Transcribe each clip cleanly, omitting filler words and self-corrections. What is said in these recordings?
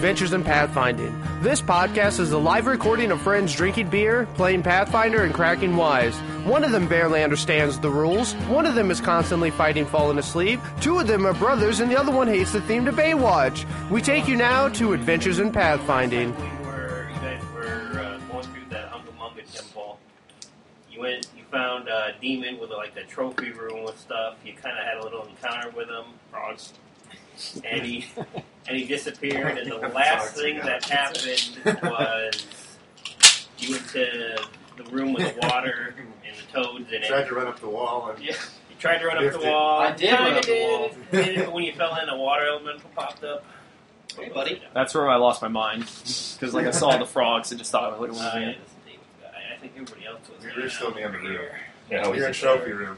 Adventures in Pathfinding. This podcast is a live recording of friends drinking beer, playing Pathfinder, and cracking wise. One of them barely understands the rules, one of them is constantly fighting falling asleep, two of them are brothers, and the other one hates the theme to Baywatch. We take you now to Adventures in Pathfinding. You guys were going through that Umunga temple. You found a demon with like the trophy room and stuff. You kind of had a little encounter with him. Frogs. And he disappeared. And the last thing that happened was you went to the room with the water and the toads in it. Tried to run up the wall. And You tried to run up the wall. I did run up the wall. But when you fell in, a water elemental popped up. Hey, buddy. That's where I lost my mind. Because like I saw the frogs and just thought it was Yeah, it. this demon guy. I think everybody else was. You're still in the other room. Yeah, You're in trophy room.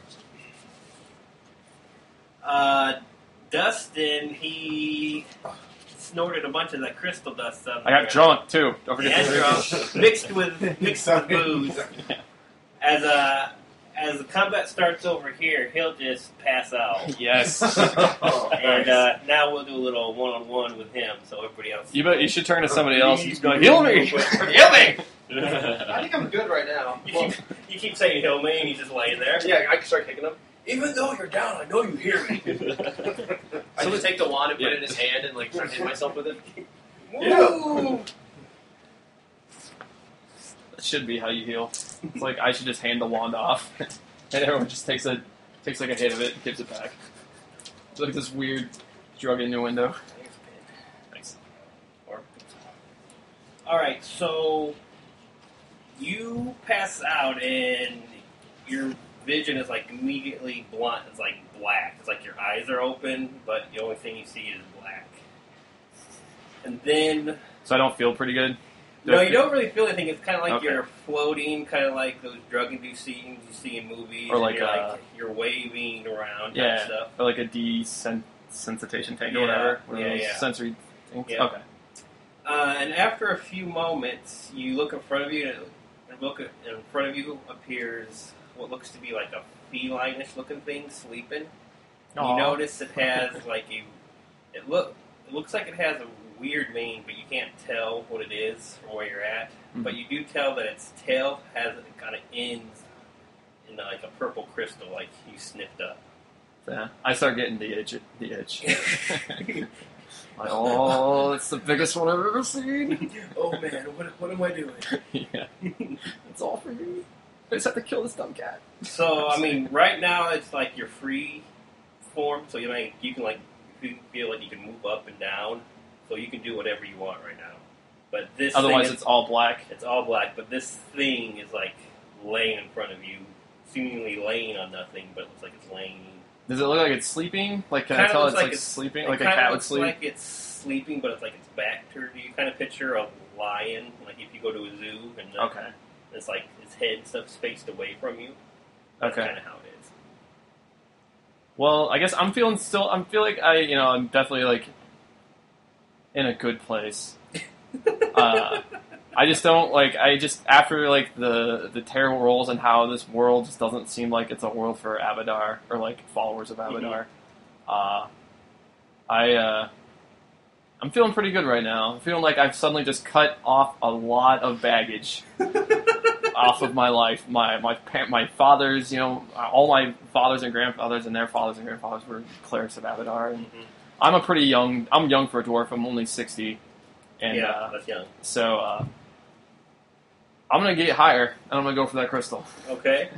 Dustin, he snorted a bunch of that crystal dust up. I got drunk too. Don't forget Yeah, drunk. mixed with booze. As the combat starts over here, he'll just pass out. Yes. And now we'll do a little one-on-one with him, so everybody else. You should turn to somebody else and just be like, heal me! Heal me! I think I'm good right now. You keep saying heal me, and he's just laying there. Yeah, I can start kicking him. Even though you're down, I know you hear me. I just take the wand and put it in his hand and like try to hit myself with it. Woo! That should be how you heal. It's like I should just hand the wand off, and everyone just takes like a hit of it and gives it back. It's like this weird drug innuendo. Thanks. Alright, so you pass out and your vision is like immediately blunt. It's like black. It's like your eyes are open, but the only thing you see is black. And then... So I don't feel pretty good? No, you don't really feel anything. It's kind of like Okay. you're floating, kind of like those drug-induced scenes you see in movies. Or like, and you're waving around and Yeah, stuff. or like a desensitization tank or Yeah, whatever. One of yeah, those yeah. sensory things. Yeah. Okay. And after a few moments, you look in front of you, and in front of you appears what looks to be like a feline-ish looking thing sleeping. Aw. You notice it has like it looks like it has a weird mane, but you can't tell what it is from where you're at. Mhm. But you do tell that its tail has kind of ends in like a purple crystal, like you sniffed up. Yeah, I start getting the itch. Like, oh, it's the biggest one I've ever seen. Oh man, what am I doing? Yeah, it's all for me. I just have to kill this dumb cat. So I mean, right now it's like you're free form, so you can like if you feel like you can move up and down, so you can do whatever you want right now. But this Otherwise, thing it's all black. it's all black. But this thing is like laying in front of you, seemingly laying on nothing, but it looks like it's laying. Does it look like it's sleeping? Like, can I Kinda tell looks it's like like it's- sleeping? It Like a kinda cat would looks sleep? like it's sleeping, but it's like its back turned. You kind of picture a lion, like if you go to a zoo, and Okay. it's like its head and stuff spaced away from you. That's Okay. kind of how it is. Well, I guess I feel like I'm definitely like in a good place. I just don't after like the terrible rolls and how this world just doesn't seem like it's a world for Abadar or like followers of Abadar. I'm feeling pretty good right now. I'm feeling like I've suddenly just cut off a lot of baggage off of my life. My fathers, all my fathers and grandfathers and their fathers and grandfathers were clerics of Abadar, and I'm young for a dwarf. I'm only 60, and Yeah, that's young. so I'm gonna get higher, and I'm gonna go for that crystal. Okay.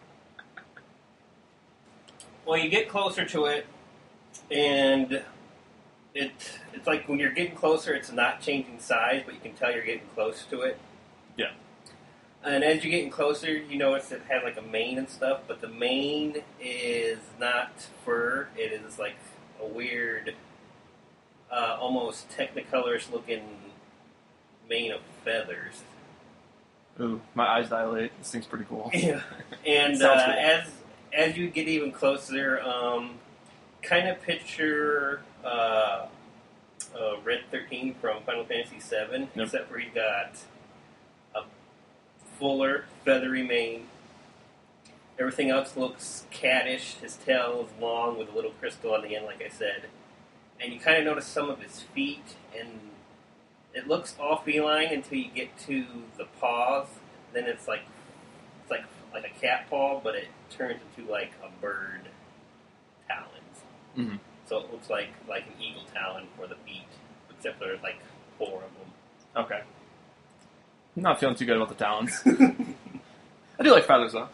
Well, you get closer to it, and it's like when you're getting closer, it's not changing size, but you can tell you're getting close to it. Yeah. And as you're getting closer, you notice it has like a mane and stuff, but the mane is not fur. It is like a weird, almost technicolorish looking mane of feathers. Ooh, my eyes dilate. This thing's pretty cool. Yeah. And Sounds cool. as you get even closer, kind of picture Red 13 from Final Fantasy VII, Yep. except for he's got a fuller, feathery mane. Everything else looks cattish. His tail is long with a little crystal on the end, like I said. And you kind of notice some of his feet and It looks all feline until you get to the paws. Then it's like a cat paw, but it turns into like a bird talons. Mm-hmm. So it looks like an eagle talon for the feet, except there's like 4 of them. Okay. I'm not feeling too good about the talons. I do like feathers, though.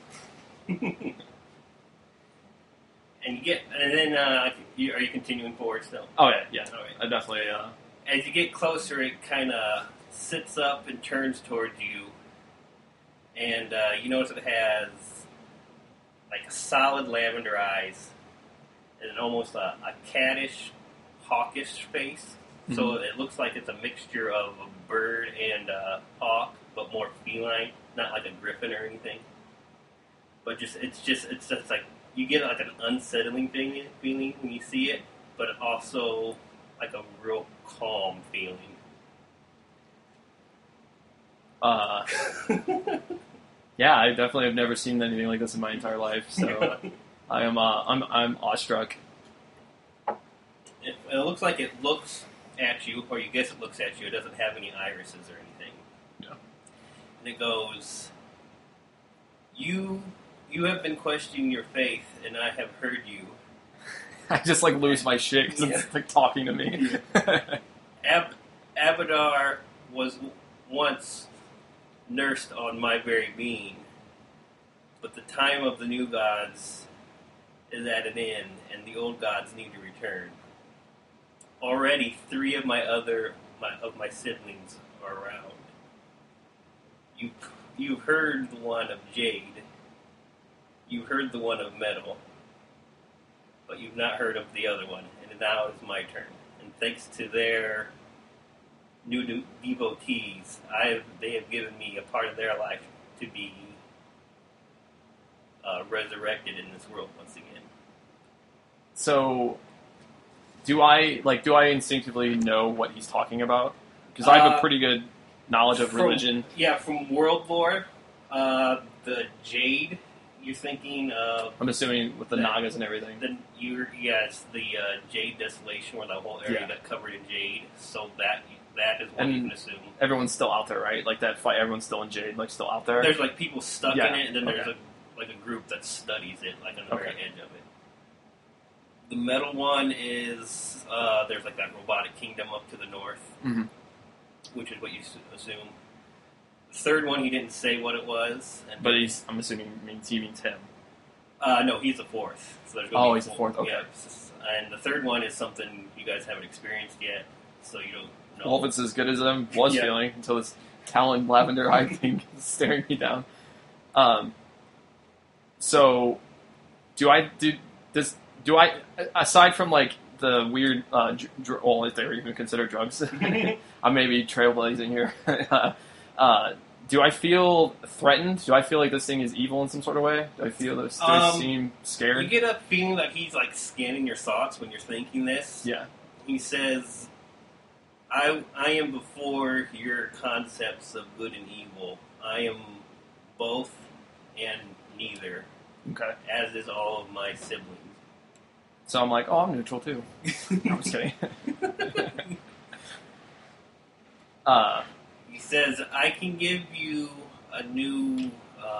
And then are you continuing forward still? Oh, yeah. All right. I definitely, As you get closer, it kind of sits up and turns towards you, and you notice it has like a solid lavender eyes and almost a caddish, hawkish face. So it looks like it's a mixture of a bird and a hawk, but more feline, not like a griffin or anything. But it's just like you get like an unsettling feeling when you see it, but also like a real calm feeling. Yeah, I definitely have never seen anything like this in my entire life, so I'm awestruck. It looks like it looks at you, or you guess it looks at you. It doesn't have any irises or anything. Yeah. And it goes, You have been questioning your faith, and I have heard you. I just like lose my shit because it's like talking to me. Abadar was once nursed on my very being, but the time of the new gods is at an end, and the old gods need to return. Already 3 of my siblings are around. You've heard the one of jade. You've heard the one of metal. But you've not heard of the other one, and now it's my turn. And thanks to their new devotees, they have given me a part of their life to be resurrected in this world once again. So, do I instinctively know what he's talking about? Because I have a pretty good knowledge of religion. From world lore, the jade. You're thinking of... I'm assuming with the Nagas and everything. It's the Jade Desolation, where the whole area got covered in jade. So that is what you can assume. Everyone's still out there, right? Like that fight, everyone's still in jade, like still out there? There's like people stuck in it, and then there's a group that studies it, like on the very edge of it. The metal one is... there's like that robotic kingdom up to the north, which is what you assume. The third one, he didn't say what it was. But I'm assuming he means him. No, he's the fourth. So he's the fourth, okay. Yeah, and the third one is something you guys haven't experienced yet, so you don't know. Well, if it's as good as I was feeling until this talon lavender eye thing is staring me down. So, do I, aside from like the weird, if they were even considered drugs, I may be trailblazing here, do I feel threatened? Do I feel like this thing is evil in some sort of way? Do I feel this? Do I seem scared? You get a feeling like he's like scanning your thoughts when you're thinking this. Yeah. He says, I am before your concepts of good and evil. I am both and neither. Okay. As is all of my siblings. So I'm like, I'm neutral too. No, I'm just kidding. He says, I can give you a new,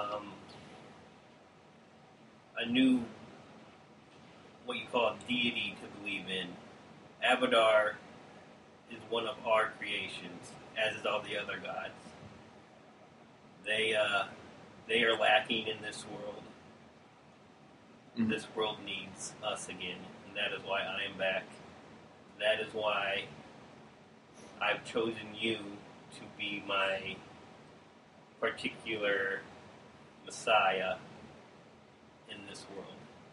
what you call deity to believe in. Abadar is one of our creations, as is all the other gods. They are lacking in this world. Mm-hmm. This world needs us again, and that is why I am back. That is why I've chosen you to be my particular Messiah in this world.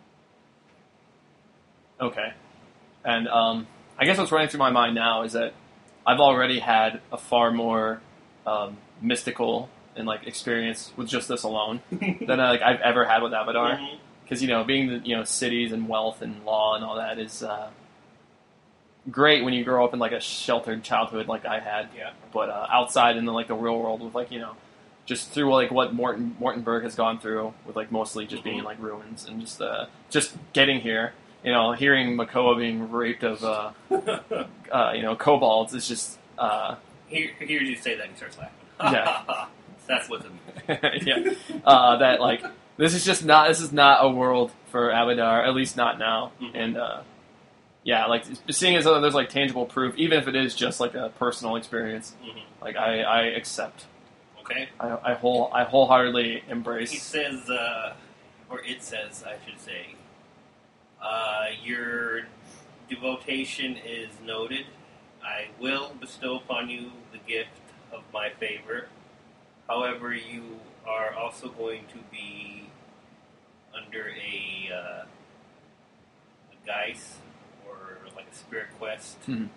Okay. And I guess what's running through my mind now is that I've already had a far more mystical and like experience with just this alone than I've ever had with Abadar. Because being the cities and wealth and law and all that is great when you grow up in like a sheltered childhood like I had. Yeah. But outside in the real world with just through like what Mortenberg has gone through with like mostly just being like ruins and just getting here. Hearing Makoa being raped of kobolds is just hears you say that, and he starts laughing. Yeah. That's what's in yeah. That like this is not a world for Abadar, at least not now. Mhm. And yeah, like seeing as though there's like tangible proof, even if it is just like a personal experience, Mhm. like I accept. Okay. I wholeheartedly embrace. He says, or it says, I should say, your devotion is noted. I will bestow upon you the gift of my favor. However, you are also going to be under a geis, or like a spirit quest, Mhm.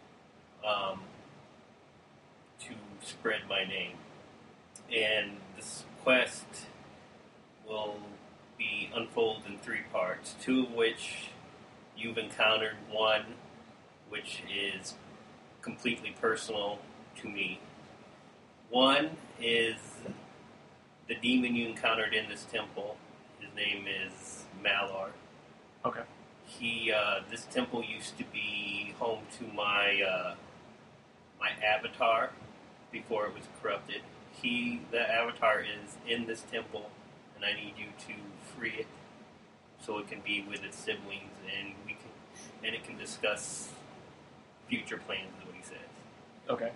to spread my name. And this quest will be unfolded in 3 parts, 2 of which you've encountered, 1 which is completely personal to me. 1 is the demon you encountered in this temple. His name is Malar. Okay. This temple used to be home to my my avatar before it was corrupted. The avatar is in this temple, and I need you to free it so it can be with its siblings, and it can discuss future plans. Is what he says. Okay.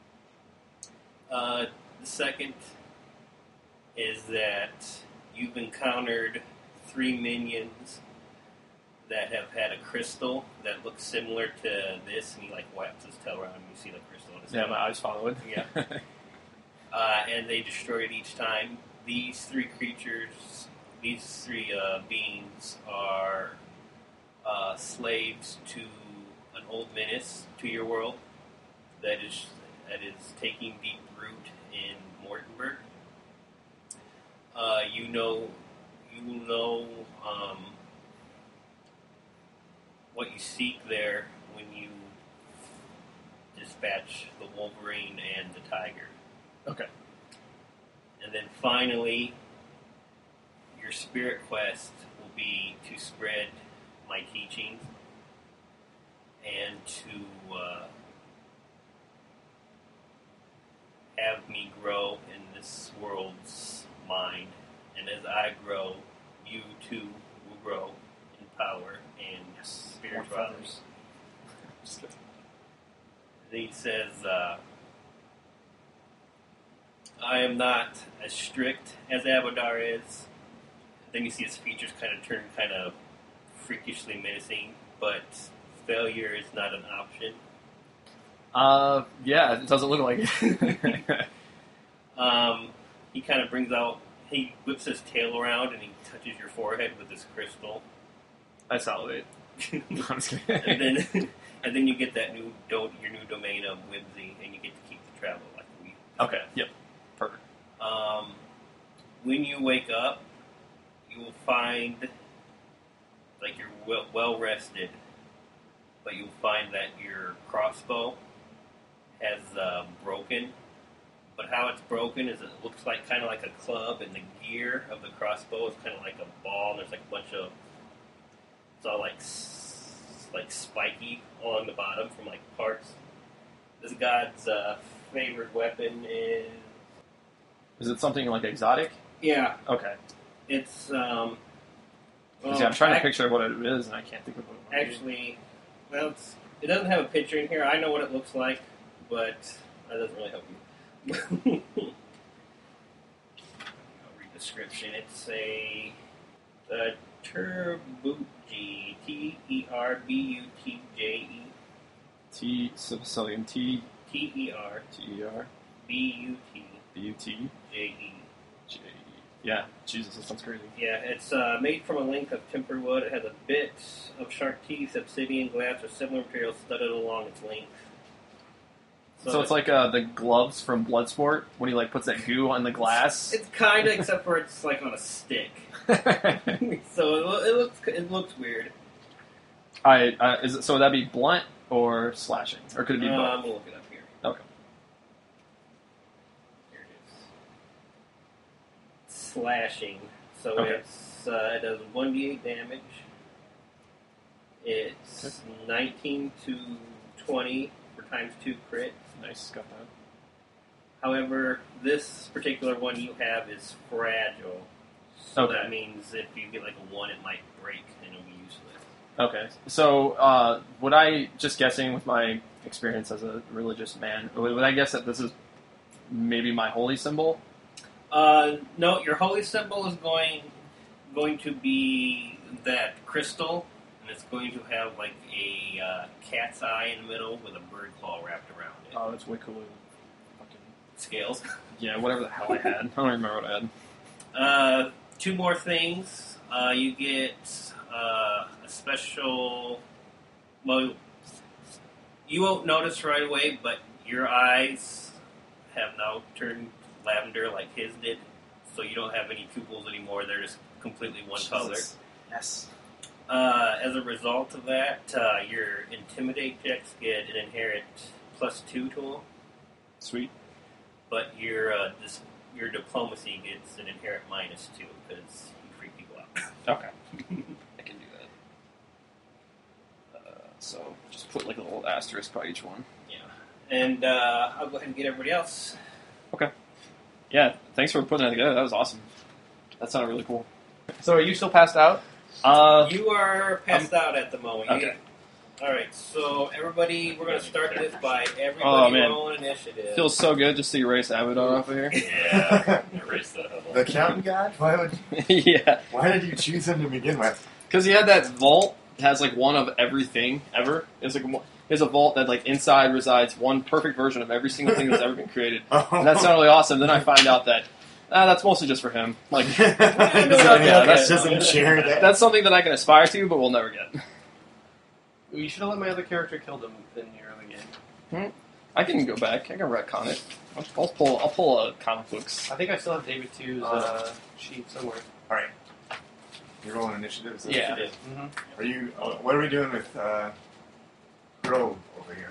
The second is that you've encountered 3 minions that have had a crystal that looks similar to this, and he like wipes his tail around and you see the crystal in his Yeah, tail. my eyes followed. Yeah. And they destroy it each time. These 3 creatures, these 3 beings are slaves to an old menace to your world that is taking deep root in Mortenberg. You know what you seek there when you dispatch the Wolverine and the Tiger. Okay. And then finally, your spirit quest will be to spread my teachings and to have me grow in this world's mind. And as I grow, you too will grow in power and spirituality. Just kidding. Then he says, I am not as strict as Abadar is. Then you see his features kind of turn kind of freakishly menacing, but failure is not an option. Yeah, it doesn't look like it. He kind of he whips his tail around and he touches your forehead with this crystal. I salivate. No, I'm just kidding. and then you get that your new domain of whimsy, and you get to keep the travel like we. Okay, yep. Perfect. When you wake up, you will find, like, you're well rested, but you'll find that your crossbow has broken. But how it's broken is it looks like kind of like a club, and the gear of the crossbow is kind of like a ball, and there's like a bunch of, it's all like spiky along the bottom from like parts. This god's favorite weapon is... Is it something like exotic? Yeah, Okay. it's... I'm trying to picture what it is, and I can't think of what it is. Actually, well, it doesn't have a picture in here. I know what it looks like, but that doesn't really help you. I'll read the description. It's a Terbutji, Terbutje, T, Sicilian T, Ter T-E-R, B-U-T B-U-T, J-E. J-E. Yeah, Jesus, that sounds crazy. Yeah, it's made from a link of timber wood. It has a bit of shark teeth, obsidian, glass, or similar materials studded along its length. So it's like the gloves from Bloodsport when he like puts that goo on the glass. It's kind of, except for it's like on a stick. So it looks weird. So would that be blunt or slashing, or could it be both? I'm gonna look it up here. Okay. Here it is. Slashing. So Okay. it does 1d8 damage. It's 19 to 20 for times 2 crit. Nice, got that. However, this particular one you have is fragile. So Okay. that means if you get like a 1, it might break and it'll be useless. Okay, so would I, just guessing with my experience as a religious man, would I guess that this is maybe my holy symbol? No, your holy symbol is going to be that crystal, and it's going to have like a cat's eye in the middle with a bird claw wrapped around it. Oh, that's way cooler. Fucking Scales. yeah, whatever the hell I had. I don't even remember what I had. 2 more things. You get a special. Well, you won't notice right away, but your eyes have now turned lavender like his did, so you don't have any pupils anymore. They're just completely one color. Jesus. Yes. As a result of that, your intimidate checks get an inherent +2 to them, Sweet. but your diplomacy gets an inherent -2 because you freak people out. Okay. I can do that. So just put like a little asterisk by each one. Yeah, and I'll go ahead and get everybody else. Yeah, thanks for putting that together. That was awesome. That sounded really cool. So are you still passed out? You are passed out at the moment. Okay. All right, so everybody, we're going to start this by Oh, everybody man. rolling initiative. Feels so good just to erase Abadar off of here. Yeah, erase that. The Accountant God? Yeah, Why did you choose him to begin with? because he had that vault that has like one of everything ever. It's like there's a vault that like inside resides one perfect version of every single thing that's ever been created. And that sounded really awesome. Then I find out that that's mostly just for him. Like That doesn't share that. that's something that I can aspire to, but we'll never get. You should have let my other character kill them in your other game. I can go back. I can retcon it. I'll pull a comic books. I think I still have David 2's sheet somewhere. All right. You're rolling initiative. Is that what Yeah. you did? Mm-hmm. Are you? What are we doing with Crow over here?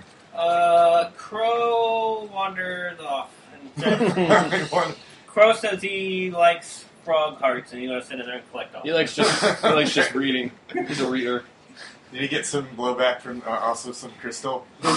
Crow wanders off. Alright, one. Crow says he likes frog hearts, and he's going to sit in there and collect all. He likes just reading. He's a reader. Did he get some blowback from also some crystal? No.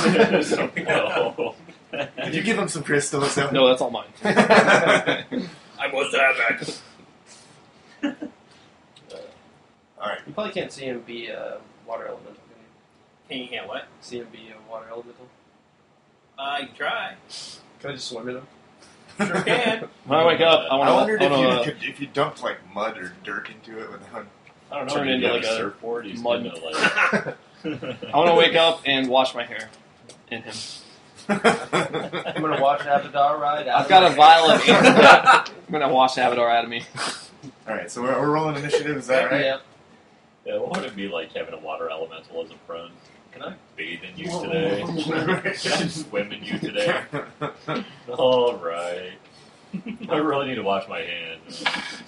Did you give him some crystals? No, that's all mine. I must have that. Alright. You probably can't see him be a water elemental, can you? Can you get what? See him be a water elemental? You can try. Can I just swim in him? Sure can. When I wake up, I I want wondered to. if you dumped like mud or dirt into it without. I don't know. Turn Turn into into like a a surfboard. He's mud. gonna like. I want to wake up and wash my hair in him. I'm gonna watch Abadar ride out I've of got my a vial of ink. I'm gonna wash Abadar out of me. Alright, so we're rolling initiative, is that right? Yeah. Yeah, what would it be like having a water elemental as a friend? Can I bathe in you Whoa. today? Can I swim in you today? All right. I really need to wash my hands.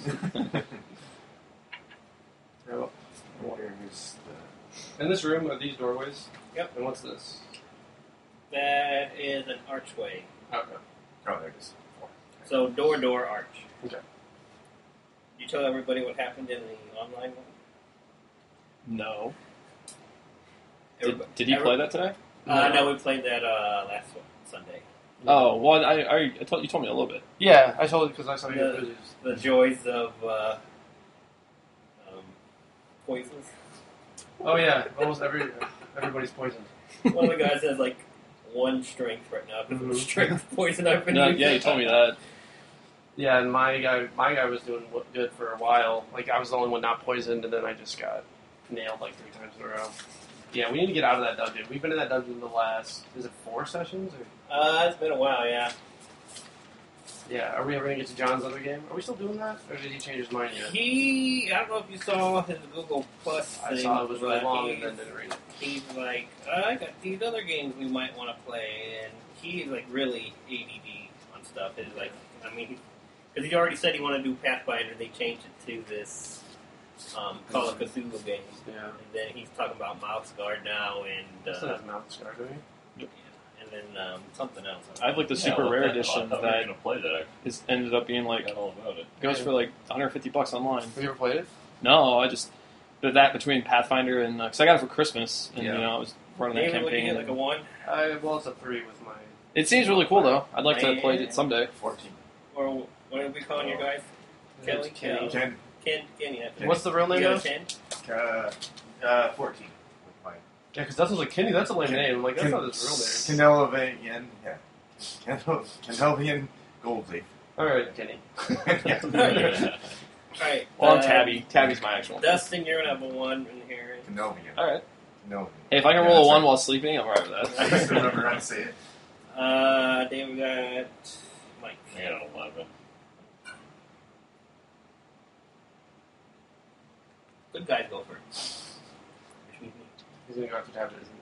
In this room are these doorways? Yep. And what's this? That is an archway. Okay. Oh, there it is. So door, arch. Okay. You tell everybody what happened in the online one? No. Everybody- Did he play that today? No, we played that last one, Sunday. Oh, well, I told you told me a little bit. Yeah, I told you because I saw your The- videos. The joys of poisons. Oh yeah, almost everybody's poisoned. One of the guys has like 1 strength right now because of the strength poison I've been No, using. yeah, you told me that. Yeah, and my guy was doing good for a while. Like I was the only one not poisoned, and then I just got nailed like 3 times in a row. Yeah, we need to get out of that dungeon. We've been in that dungeon the last, is it 4 sessions? Or? It's been a while, yeah. Yeah, are we ever going to get to John's other game? Are we still doing that? Or did he change his mind yet? I don't know if you saw his Google Plus thing. I saw it was really but long and then didn't read it. He's like, I got these other games we might want to play, and he's like really ADD on stuff. It's like, I mean, because he already said he wanted to do Pathfinder, they changed it to this Call of Cthulhu game. Yeah. And then he's talking about Mouse Guard now, and Still has mouth scar, doing and then something else. I have like the super rare edition I thought we were that gonna play that. is ended up being I like forgot all about it. goes for like $150 online. Have you ever played it? No, I just did that between Pathfinder and because I got it for Christmas and Yeah. I was running that Maybe we can campaign. get like a 1. Well, it's a 3 with my It seems really cool, though. I'd like to play Yeah. it someday. 14. Or what are we calling your guys? Kelly? Kenny. Ken, Ken, yeah. What's the real name You got of? a Ken? 14. With my Yeah, because that was like Kenny. That's a lame name. I'm like, that's not his real name. Canelvian, Canelvian Goldleaf. All right, Kenny. Yeah. Alright. Well, I'm Tabby. Tabby's my actual name. Dustin, you're going to have a 1 in here. Canelvian. All right. Canelvian. Hey, if I can Yeah, roll a that's 1 right. while sleeping, I'm alright with I that. just remember how to say it. Then we got Mike. I got an 11. Good guys go first. He's gonna go after Tabby, isn't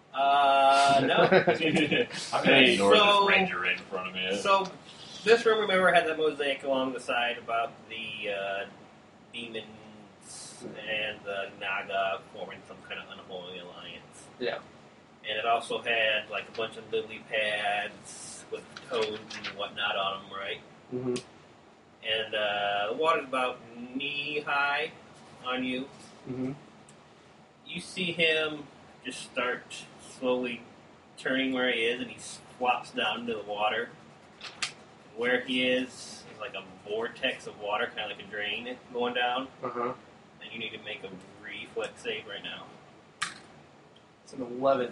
No. I'm going to ignore So- this ranger right in front of me. So, this room, remember, had that mosaic along the side about the demons and the Naga forming some kind of unholy alliance. Yeah. And it also had, like, a bunch of lily pads with toads and whatnot on them, right? he? Mm-hmm. And the water's about knee-high on you. Mm-hmm. You see him just start slowly turning where he is, and he flops down into the water. Where he is like a vortex of water, kind of like a drain going down, Uh-huh. and you need to make a reflex save right now. It's an 11.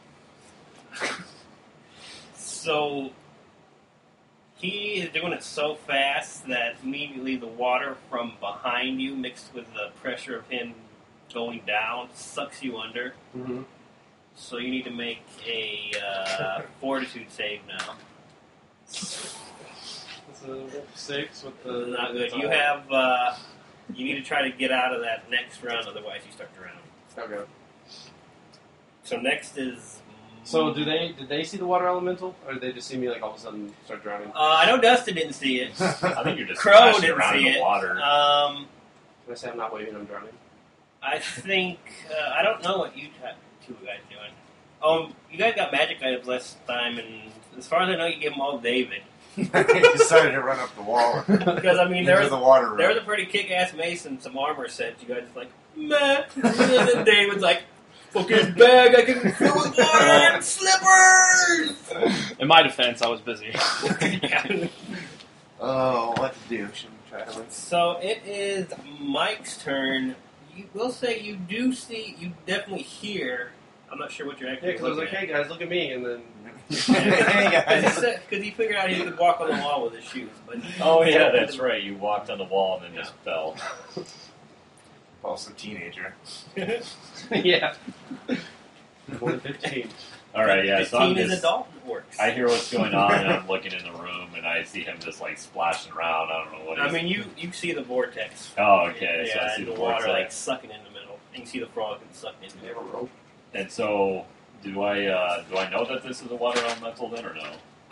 So he is doing it so fast that immediately the water from behind you, mixed with the pressure of him going down, sucks you under. Mm-hmm. So you need to make a fortitude save now. It's a 6 with the... Not good. You have. You need to try to get out of that next round, otherwise you start drowning. Okay. So next is. So did they see the water elemental, or did they just see me like all of a sudden start drowning? I know Dustin didn't see it. I think you're just Crow splashing didn't around see in the it. water. Can I say I'm not waving, I'm drowning? I think I don't know what you two guys doing. You guys got magic items last time, and as far as I know, you gave them all to David. He decided to run up the wall Because I mean, into there was the water there was room. a pretty kick-ass mace and some armor sets. You guys just like meh. And then David's like, fucking bag, I can fill with water and slippers. In my defense, I was busy. Yeah. Oh, what to do? Should we try to So it is Mike's turn. You will say you do see, you definitely hear. I'm not sure what you're Yeah, actually because I was like, looking hey guys, look at me, and then... Hey guys. Because he figured out he could walk on the wall with his shoes. But Oh, yeah, that's right. You walked on the wall and then just fell. Also teenager. yeah. More than 15. All right, yeah, so I'm 15 is just... adult works. I hear what's going on, and I'm looking in the room, and I see him just, like, splashing around. I don't know what he's... I mean, you see the vortex. Oh, okay, so Yeah, I see and the the water like vortex. sucking in the middle. And you see the frog and sucking in the Do you have a middle. rope? And so, do I know that this is a water elemental then, or no?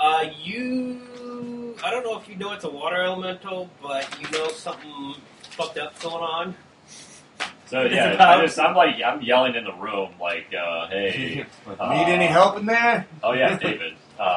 I don't know if you know it's a water elemental, but you know something fucked up going on. So, It's yeah, about- I'm yelling in the room, like, hey... Need any help in there? Oh, yeah, David.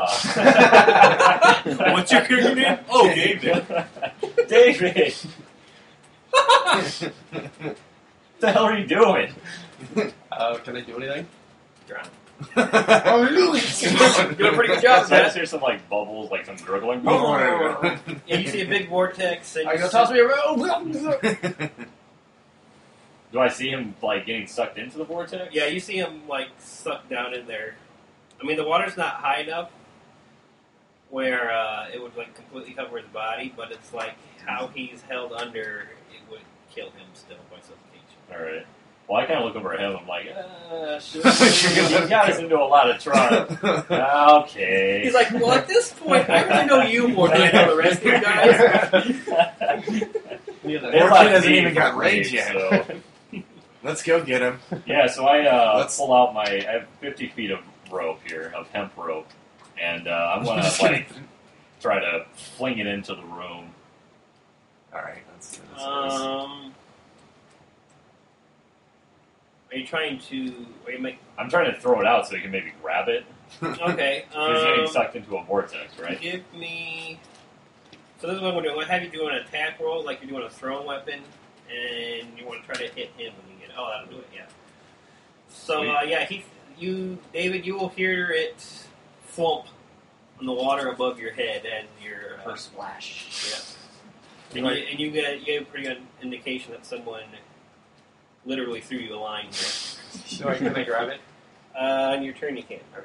What's your character name? Oh, David. David! What the hell are you doing? Can I do anything? Drown. Oh, Doing a pretty good job, So I man. just hear some, like, bubbles, like some gurgling. Oh, Yeah, you see a big vortex. And I you go, see- toss me a rope! Do I see him, like, getting sucked into the vortex? Yeah, you see him like sucked down in there. I mean, the water's not high enough where it would like completely cover his body, but it's like how he's held under. It would kill him still by suffocation. All right. Well, I kind of look over at him. I'm like, you got us into a lot of trouble. Okay. He's like, well, at this point, I really know you more than I know the rest of you guys. Yeah, the- They Or left he hasn't me even for got free, rage yet. so- Let's go get him. Yeah, so I Let's- pull out I have 50 feet of rope here, of hemp rope, and I'm going to, like, try to fling it into the room. Alright, that's Are you trying to? Are you make? I'm trying to throw it out so he can maybe grab it. Okay. He's getting sucked into a vortex, right? Give me. So this is what we're doing. We'll have you do an attack roll, like you're doing a thrown weapon, and you want to try to hit him when you get. Oh, that'll do it. Yeah. So Sweet. yeah, David, you will hear it thwomp on the water above your head and your First splash. yeah. And you have a pretty good indication that someone literally threw you a line here. Can I grab it? On your turn, you can. Okay.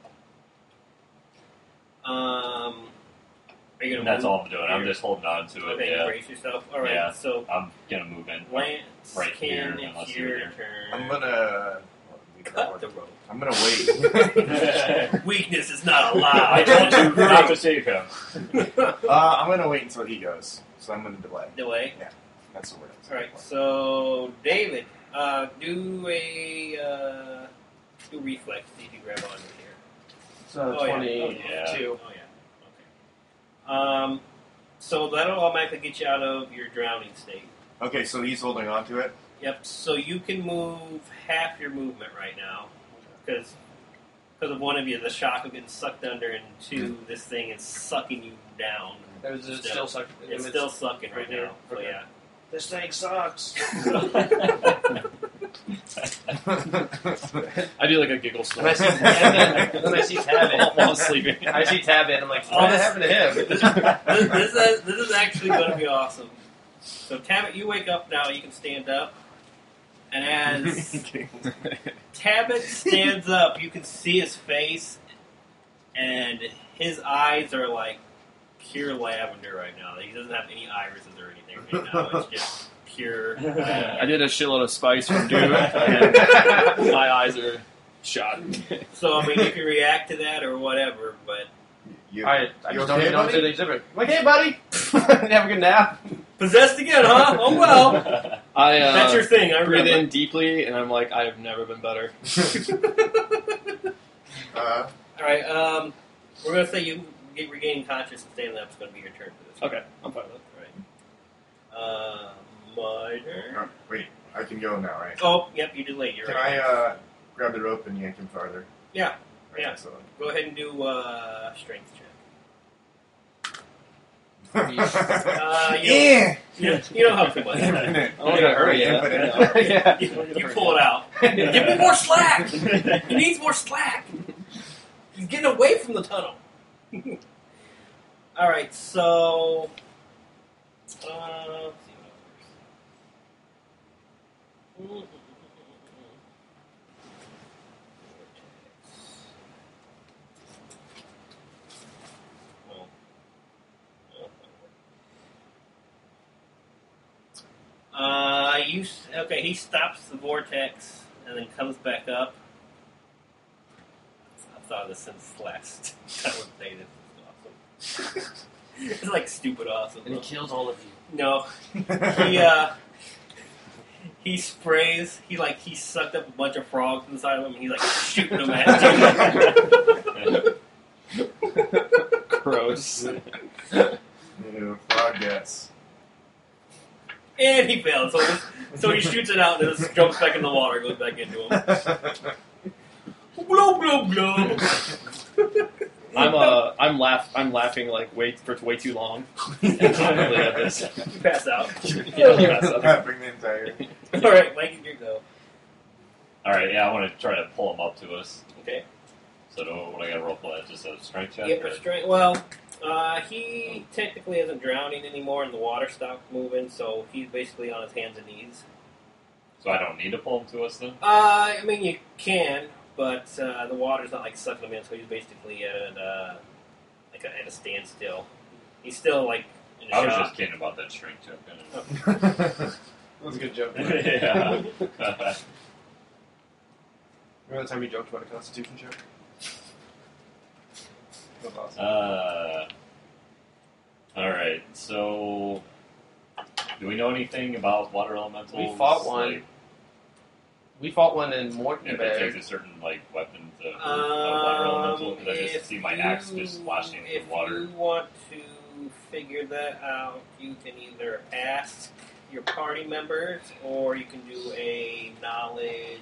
Are you gonna And that's move? all I'm doing. I'm just holding on to it. Okay, Yeah. brace yourself. All right, Yeah. so I'm gonna move in. Lance, Right here, Ken, unless it's you're your here. turn. I'm gonna. Cut the rope. I'm gonna wait. Weakness is not I allowed. told you not to save him. I'm gonna wait until he goes. So I'm gonna delay. Delay. That's the word. All right, so David, do a do reflex. See if you grab onto here. So Oh, yeah. 22. Oh yeah. Okay. So that'll automatically get you out of your drowning state. Okay, so he's holding on to it. Yep. So you can move half your movement right now because of one of you, the shock of getting sucked under, and two, this thing is sucking you down. Is it still sucking? It's still sucking right here. now. So Okay. yeah. This thing sucks. I do like a giggle snort. And I see, and then I see Tabit. while sleeping. I see Tabit. I'm like, what happened to him? This is actually going to be awesome. So Tabit, you wake up now. You can stand up, and as Tabit stands up, you can see his face, and his eyes are like pure lavender right now. He doesn't have any irises or anything right now. It's just pure. I did a shitload of spice from Doom, and my eyes are shot. So I mean, you can react to that or whatever, but I You just don't okay, even know buddy? to the exhibit. I'm like, hey, buddy. Have a good nap. possessed again, huh? Oh well. I That's your thing. I breathe remember. in deeply, and I'm like, I have never been better. Uh, All right. We're gonna say you get regain conscious and standing up is gonna be your turn for this. Okay, I'm fine with it. My turn. wait, I can go now, right? Oh, yep, you did late. You're Can right. I grab the rope and yank him farther? Yeah. Right, Yeah. So. Go ahead and do strength check. Yeah. You don't have too much. Infinite. I don't want to hurry yet. Infinite. Yeah. You pull it out. Give me more slack. He needs more slack. He's getting away from the tunnel. All right, so let's see what else. Okay, he stops the vortex and then comes back up. I thought of this since last time we played it. It's awesome. It's like stupid awesome. And he kills all of you. No, he sprays. He sucked up a bunch of frogs inside of him. And he's like shooting them at you. Gross. Ew, frog gets. And he failed. So he shoots it out and it just jumps back in the water, goes back into him. Blow, blow, blow. I'm laughing like way too long. And I'm really at this. You pass out. Yeah, that's up. Bring the entire. All right, Mike, your go. All right, yeah, I want to try to pull him up to us. Okay. So what I got to roll for that? Just a strength check? Yep, or- restraint. Well, he technically isn't drowning anymore, and the water stopped moving, so he's basically on his hands and knees. So I don't need to pull him to us then? I mean, you can, but the water's not like sucking him in, so he's basically at a standstill. He's still like in I was shock. just kidding about that strength check. That was a good joke. Yeah. Remember the time you joked about a Constitution check? That was awesome. Alright, so do we know anything about water elementals? We fought one. Like, We fought one in if it Mortenberg. takes a certain weapon to hurt a water elemental, because I If just see my axe just splashing If into water. you want to figure that out, you can either ask your party members, or you can do a knowledge.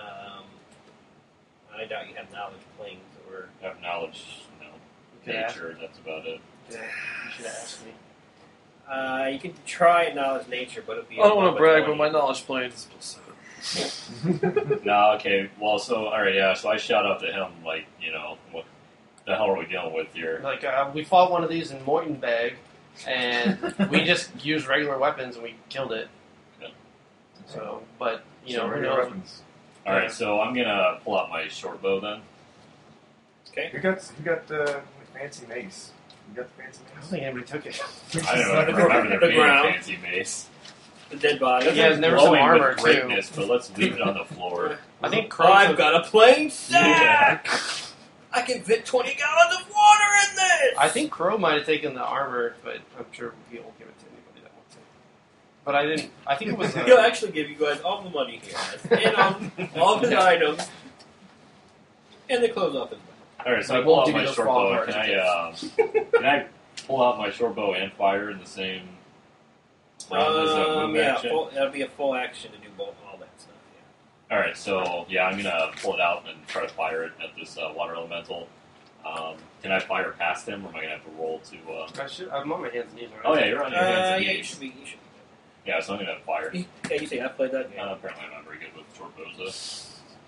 I doubt you have knowledge planes, or I have knowledge, Okay. nature, that's about it. You should have asked me. you can try knowledge nature, but it'll be. I don't want to brag, but $1.20. my knowledge plane is plus 7. No, okay, well, so, alright, yeah, so I shout out to him, what, the hell are we dealing with here? Like, we fought one of these in Mortenbag, and we just used regular weapons and we killed it. Yeah. So, but, you know, who regular knows? weapons. All right, so I'm gonna pull out my short bow then. Okay. You got the fancy mace. You got the fancy I don't mace. think anybody took it. I don't remember there The being a ground. fancy mace. The dead body. Yeah, and there was some Glowing armor, with too. greatness, but let's leave it on the floor. I think Oh, Crow I've took, got a plain sack! I can fit 20 gallons of water in this! I think Crow might have taken the armor, but I'm sure he won't give it to anybody that wants it. But I didn't. I think it was. He'll actually give you guys all the money he has, and all his items, and the clothes off his back. All right, so I I pull won't out give you my those short fall bow. cards. Can I pull out my short bow and fire in the same round as a move Yeah, action? that'll be a full action to do both all that stuff. Yeah. All right, so yeah, I'm gonna pull it out and try to fire it at this water elemental. Can I fire past him, or am I gonna have to roll to? I'm on my hands and knees already. Oh yeah, you're on your hands and Yeah, you knees. should be. You should Yeah, so I'm gonna fire. be. Yeah, you see, I played that game. Apparently, I'm not very good with short bows.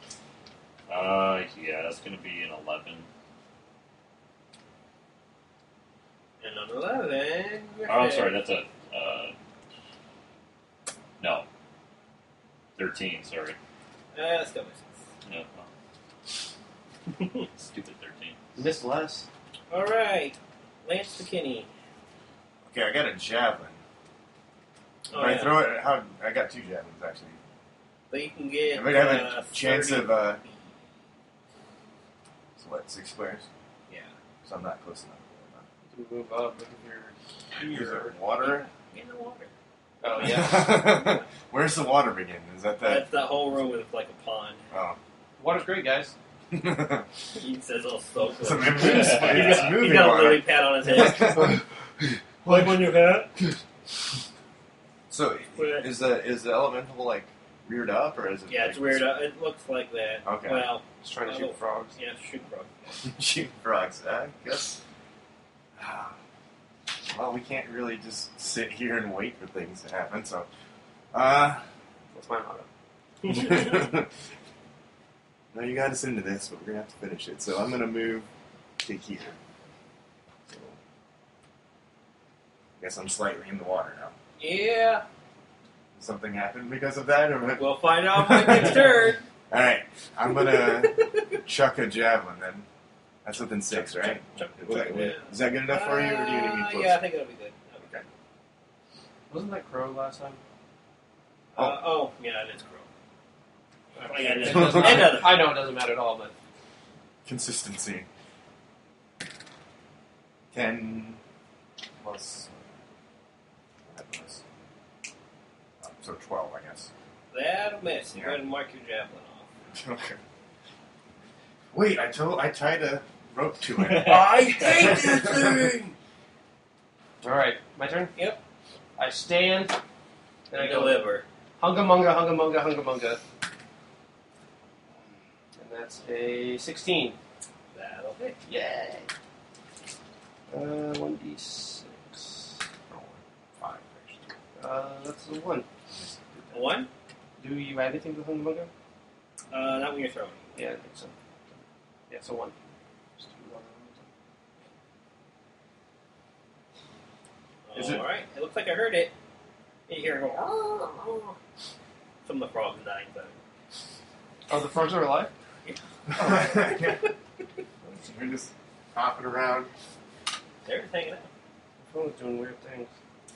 Yeah, that's gonna be an 11. And on 11, Oh, I'm sorry, that's a no. 13. Sorry. That still No. Stupid 13. Missed less. All right, Lance McKinney. Okay, I got a javelin. Oh, If I yeah. throw it, I got 2 javelins actually. So you can get. I might have a chance 30 of so what, 6 squares? Yeah. So I'm not close enough. You can move up if you're Is here. there water? In the water. Oh yeah. Where's the water begin? Is that the? That's that whole room with like a pond. Oh. Water's great, guys. He says all so good. It's a moving, He's it's got, moving he's got a water. lily pad on his head. Like on your hat. So is the elemental like reared up or is it? Yeah, it's weird. It looks like that. Okay. Well, Just trying to shoot frogs. yeah, shoot frog. Shoot frogs. I guess. Well, we can't really just sit here and wait for things to happen. So, That's my motto. no, you got us into this, but we're gonna have to finish it. So I'm gonna move to here. So, I guess I'm slightly in the water now. Yeah, Something happened because of that, or what? we'll find out my next turn. All right, I'm gonna chuck a javelin then. That's within 6, right? Chuck, Is that good enough for you, or do you need me close? Yeah, I think that'll be good. Okay. Wasn't that Crow last time? Yeah, it is Crow. Oh, yeah, it It is. doesn't It matter. doesn't. I know it doesn't matter at all, but Consistency. 10 plus. That was, so 12, I guess. That'll miss. You Yeah. go ahead and mark your javelin off. Okay. Wait, I tied a rope to it. I hate this thing! all right, my turn. Yep. I stand and I go Deliver. hunga munga. And that's a 16. That'll hit. Yay! 1d6. Oh, 5, actually. That's a 1. A 1? Do you add anything to hunga munga? Not when you're throwing. Yeah, I think so. Yeah, it's a 1. Just do 1. Is it- Alright, it looks like I heard it. You hear it go, "Arr, arr." Some of the frogs dying. Oh, the frogs are alive? We're just hopping around. They're just hanging out. The frogs doing weird things.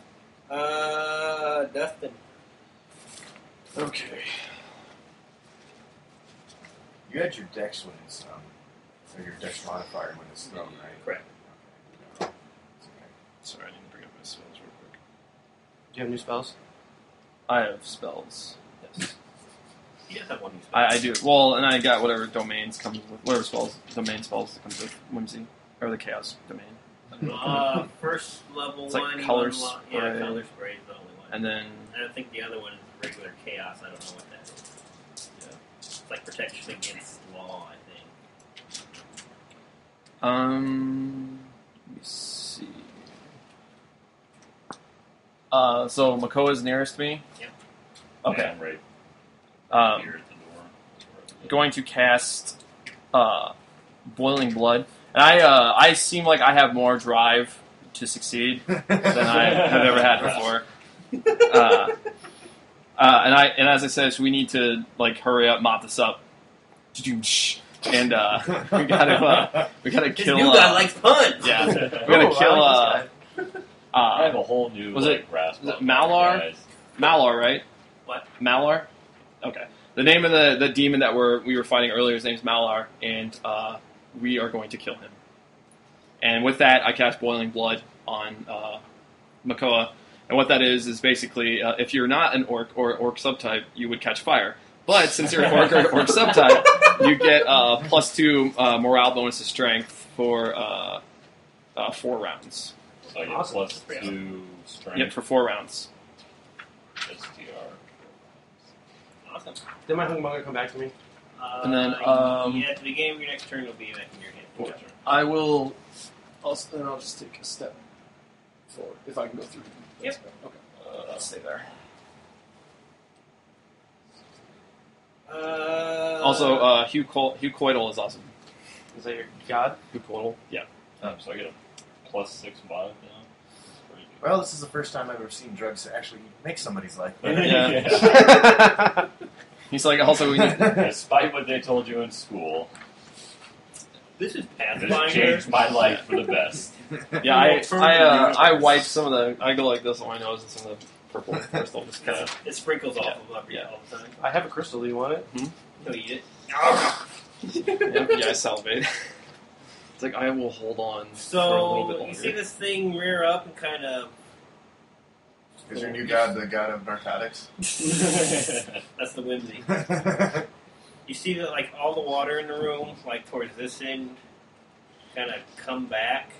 Dustin. Okay. You had your dex when it's, or your dex modifier when it's thrown, right? Correct. Okay. Sorry, I didn't bring up my spells real quick. Do you have new spells? I have spells. Yes. He does have one. I do. Well, and I got whatever domains comes with, whatever domain spells that comes with Whimsy. Or the Chaos domain. First level It's like one. color you unlock- Yeah, spray. color spray is the only one. And then, I think the other one is regular chaos. I don't know what that is. yeah. It's like protection against law, I think. Let me see. So Makoa's nearest me? Yep. Okay. Yeah, I'm right Um, here at the door. going to cast Boiling Blood. And I seem like I have more drive to succeed than I have ever had before. And as I said, so we need to like hurry up, mop this up, and we gotta This kill. new guy likes puns. Yeah, we gotta kill. I have a whole new was it- grasp. was it on Malar? guys. Malar, right? What? Malar? Okay. The name of the demon that we were fighting earlier, his name's Malar, and we are going to kill him. And with that, I cast Boiling Blood on Makoa. And what that is basically, if you're not an orc or orc subtype, you would catch fire. But since you're an orc or orc subtype, you get +2 morale bonus to strength for 4 rounds. So I get Awesome. +2 strength. Yep, for 4 rounds. STR. Awesome. Did my Hungamonger come back to me? And then, at the beginning of your next turn, it'll be back in your hand. Gotcha. I will. I'll just take a step forward if I can go through. Yep. Okay. I'll stay there. Also, Hugh Coital is awesome. Is that your god? Hugh Coital. Yeah. So I get a +6 mod now. That's pretty good. Well, this is the first time I've ever seen drugs actually make somebody's life Yeah. better. He's like also. Despite what they told you in school, This is this Pathfinder. changed my life for the best. Yeah, I wipe some of the. I go like this on my nose and some of the purple crystal just kind of. It sprinkles off of up Yeah. all the time. I have a crystal. Do you want it? You'll eat it. Yeah, I salivate. It's like I will hold on for a little bit So, longer. you see this thing rear up and kind of... Is your new god the god of narcotics? That's the whimsy. You see that, like, all the water in the room, like, towards this end, kind of come back.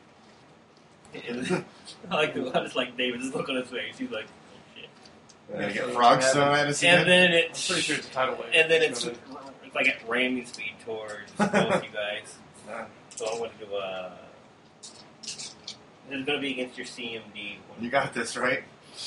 And, I just like David just look on his face. He's like, oh, shit. Gonna get frogs thrown at us And again? then it's... I'm pretty sure it's a tidal wave. And then it's like at ramming speed towards both you guys. So I want to do this is going to be against your CMD. You got this, right?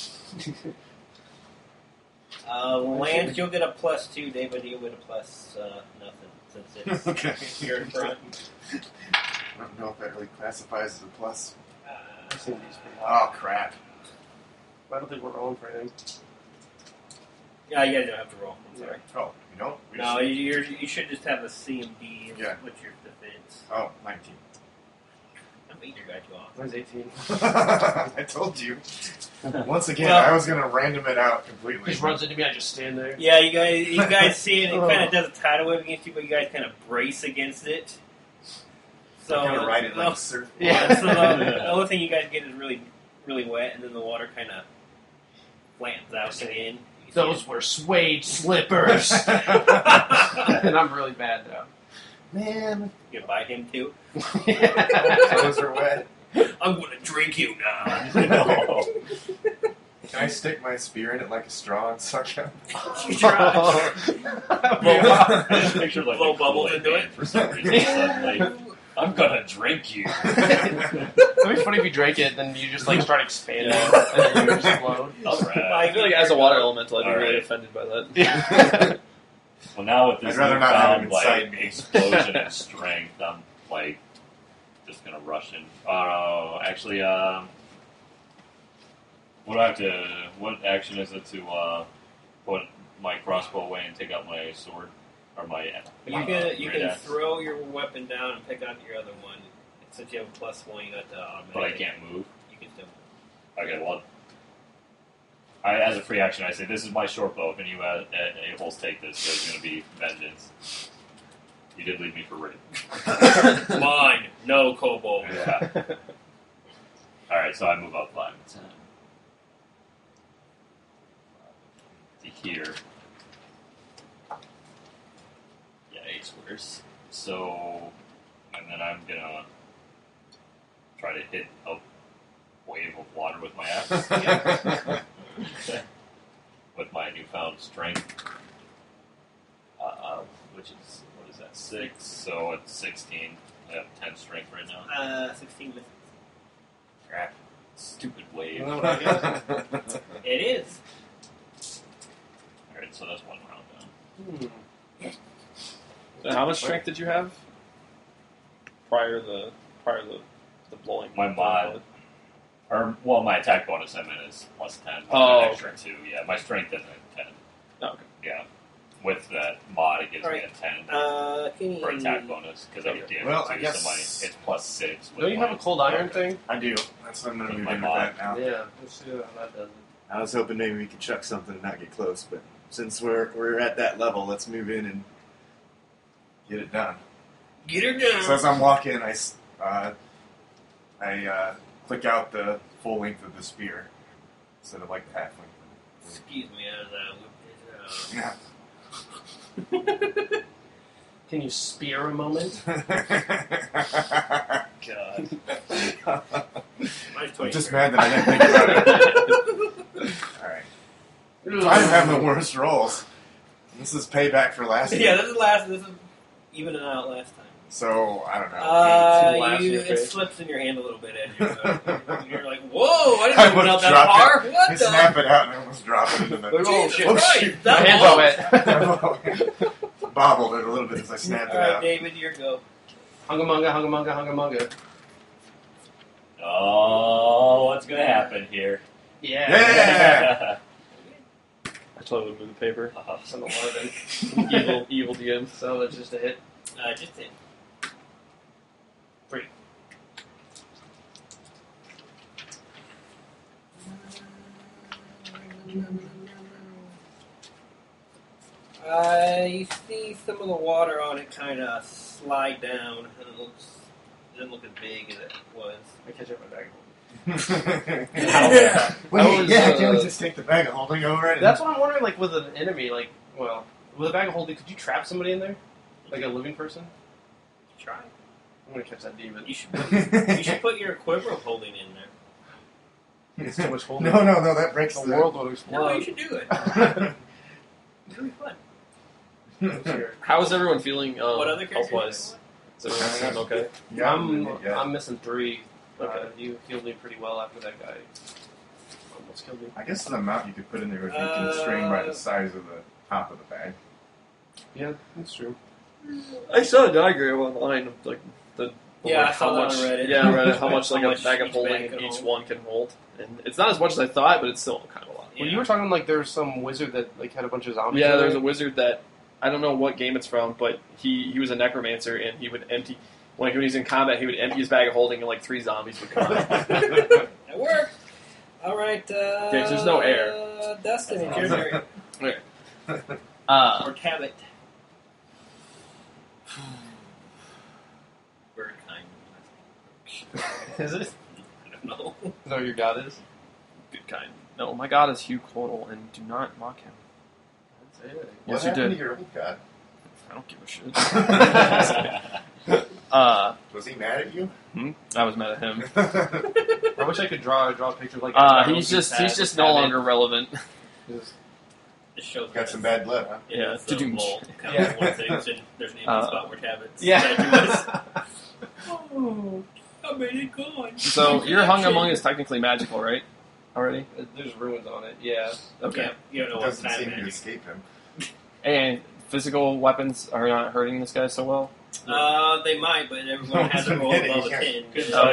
Lance, you'll get a +2. David, you'll get a plus nothing since it's Okay. you're in front. I don't know if that really classifies as a plus. I've seen these pretty high. Oh, crap. I don't think we're rolling for anything. Yeah, you guys don't have to roll. I'm sorry. Oh, you don't? We No, just- you should just have a CMD. Yeah. What's your defense? Oh, 19. I mean, you got you off. Mine's 18. I told you. Once again, Well- I was going to random it out completely. Just runs into me, I just stand there. Yeah, you guys see it. It kind of does a tidal wave against you, but you guys kind of brace against it. So I'm going to ride it like a surf. Yeah, so the only thing you guys get is really, really wet, and then the water kind of flattens out again. You see Those were suede slippers. it. And I'm really bad though. Man, You gonna bite him too? clothes are wet. I'm gonna drink you now. No. Can I stick my spear in it like a straw and suck out? You try. I just picture like Blow a bubbles Kool-Aid into man for some reason. Suddenly, I'm gonna drink you. It'd be funny if you drank it, then you just like start expanding and then you explode. All I right. feel like as a water elemental, I'd be All really right. offended by that. Well, now with this I'd rather not have him newfound, inside like me. explosion and strength, I'm like just gonna rush in. Actually, what do I have to? What action is it to put my crossbow away and take out my sword or my? You great can axe? throw your weapon down and pick out your other one. Since you have a +1, you got the automatic. But I can't move. You can still. Okay, well, as a free action, I say this is my short bow. If any of you a-holes take this, there's going to be vengeance. You did leave me for rape. Mine, no kobold. Yeah. All right, so I move up 5 and 10 to here. Yeah, 8 squares. So, and then I'm gonna try to hit a wave of water with my axe. With my newfound strength, which is, what is that, 6? So it's 16. I have 10 strength right now. 16 misses. Crap. Stupid wave. You know what I get? It is. Alright, so that's 1 round down. Hmm. How much strength did you have? prior to the blowing. My mod. My attack bonus, I meant, is plus 10. Oh, An extra 2. Yeah, my strength isn't at 10. Oh, okay. Yeah. With that mod, it gives me Alright. a 10 for attack bonus, because I get damage Well, too, I guess- so it's plus 6. with Don't you have my- a cold iron thing? I do. That's what I'm going to move My in with mod. that now. Yeah. Let's see how that does it. I was hoping maybe we could chuck something and not get close, but since we're at that level, let's move in and get it done. Get her down. So as I'm walking, I click out the full length of the spear instead of like the half length. Excuse me, as I whip Yeah. Can you spear a moment? God. I'm just mad that I didn't think about it. Alright. I have the worst rolls. This is payback for last Yeah, year. this is even out last time. So, I don't know. It slips in your hand a little bit as you're like, whoa, I didn't I know it went out almost that dropped far. it. What I the? snap it out and I almost drop it into the... Oh, Jesus shit. Christ, My that hands ball. are wet. Bobbled it a little bit as I snapped it Alright, out. David, your go. Hungamunga. Oh, what's going to happen here? Yeah. Yeah! I totally would move the paper. It's an 11. evil DM. So that's just a hit. Just in. 3. You see some of the water on it kind of slide down, and it doesn't look as big as it was. I catch up my bag. Wait, That can we was, just take the bag of holding over it? That's what I'm wondering, like, with an enemy, with a bag of holding, could you trap somebody in there? Like a living person? Try. I'm gonna catch that demon. You should put your quiver of holding in there. It's too much holding. No, that breaks The the... world will No, explode. you should do it. It's really fun. How is everyone feeling? What other characters? Health-wise? Is everyone feeling okay? Yeah, I'm missing 3. Okay. You healed me pretty well after that guy almost killed me. I guess the amount you could put in there would be constrained by the size of the top of the bag. Yeah, that's true. I saw a diagram online of like Yeah, I saw that on Reddit. Yeah, Reddit. How much How like much a bag of each holding bag could each hold. one can hold, and it's not as much as I thought, but it's still kind of a lot. Well, you were talking like there was some wizard that like had a bunch of zombies. Yeah, in there's there. a wizard that I don't know what game it's from, but he was a necromancer, and he would empty when he was in combat. He would empty his bag of holding, and like 3 zombies would come out. That worked. All right. There's no air. Dustin, it's your turn. Or Cabot. Bird kind. Is it? I don't know. Is that what your god is? Good kind. No, my god is Hugh Clodal, and do not mock him. That's it. Yes, what you happened did. to your old god? I don't give a shit. Was he mad at you? I was mad at him. I wish I could draw a picture of like. He's just no longer relevant. Just- This shows Got some bad blood, huh? Yeah, It's to do- little kind Yeah. of one thing. So there's an empty spot where Cabot's Yeah. statue is. Oh, I made it gone. So your hung among is technically magical, right? Already? There's ruins on it. Yeah. Okay. Yeah, you don't know It what's doesn't seem to happening. escape him. And physical weapons are not hurting this guy so well? They might, but everyone has a roll above a 10. Oh,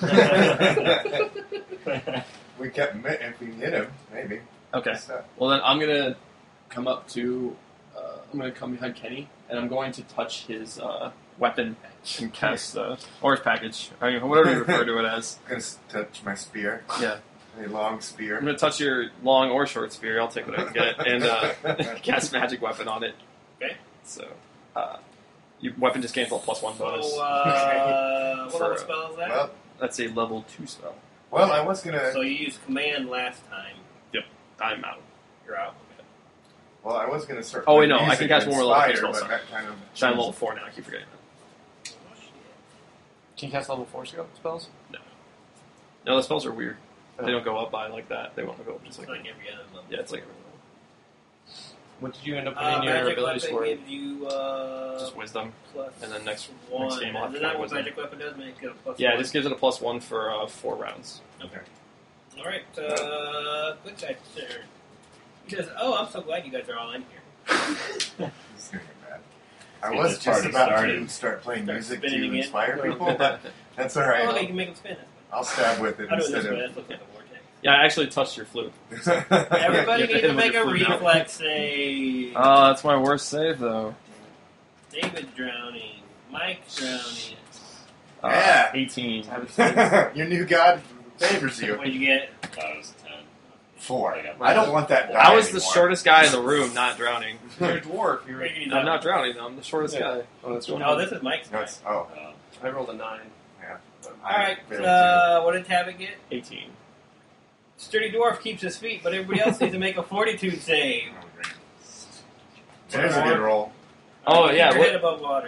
yeah. We kept him, if we can hit him, maybe. Okay. So, Well, then I'm going to come up to... I'm going to come behind Kenny, and I'm going to touch his weapon and cast... or his package, or whatever you refer to it as. I'm going to touch my spear. Yeah. A long spear. I'm going to touch your long or short spear. I'll take what I can get. And cast magic weapon on it. Okay. So, your weapon just gains a +1 bonus. So, what For, level spell is that? Well, That's a level 2 spell. I was going to... So you used command last time. I'm out. You're out. Well, I was going to start... Oh, wait, no, using I can cast one more level Inspire, spell, but that kind of... So I'm level 4 now. I keep forgetting that. Can you cast level 4 spells? No, the spells are weird. They don't go up by like that. They won't go up just It's like like every other level. yeah, it's like every What did you end up putting your Magic ability weapon score? gives you just wisdom. plus And then next 1. game I'll have Isn't to that try what wisdom. magic weapon does? Make it a plus Yeah, 1? it just gives it a +1 for 4 rounds. Okay. All right. Quick guy's turn. He says, "Oh, I'm so glad you guys are all in here." This is going to get bad. I get was this just party about started. to start playing Start music spinning to again. inspire people, but that's all right. Oh, you can make them spin. I'll stab with it I'll do it this instead way. of. That looks like a vortex. Yeah, I actually touched your flute. Everybody You have to needs hit to him with make a your flute now. reflex save. Oh, that's my worst save, though. David's drowning. Mike's drowning. Yeah. 18. Your new god favors you. What'd you get? That was 10. 4. I don't want that. I was the anymore. shortest guy in the room, not drowning. You're a dwarf. You're. I'm not drowning, though. I'm the shortest Yeah. guy. Oh, that's Oh, this is Mike's No, turn. it's, oh, I rolled a 9. yeah. Alright, what did Tabit get? 18. Sturdy Dwarf keeps his feet, but everybody else needs to make a fortitude save. There's a good roll. Oh, Keep yeah. your What? head above water.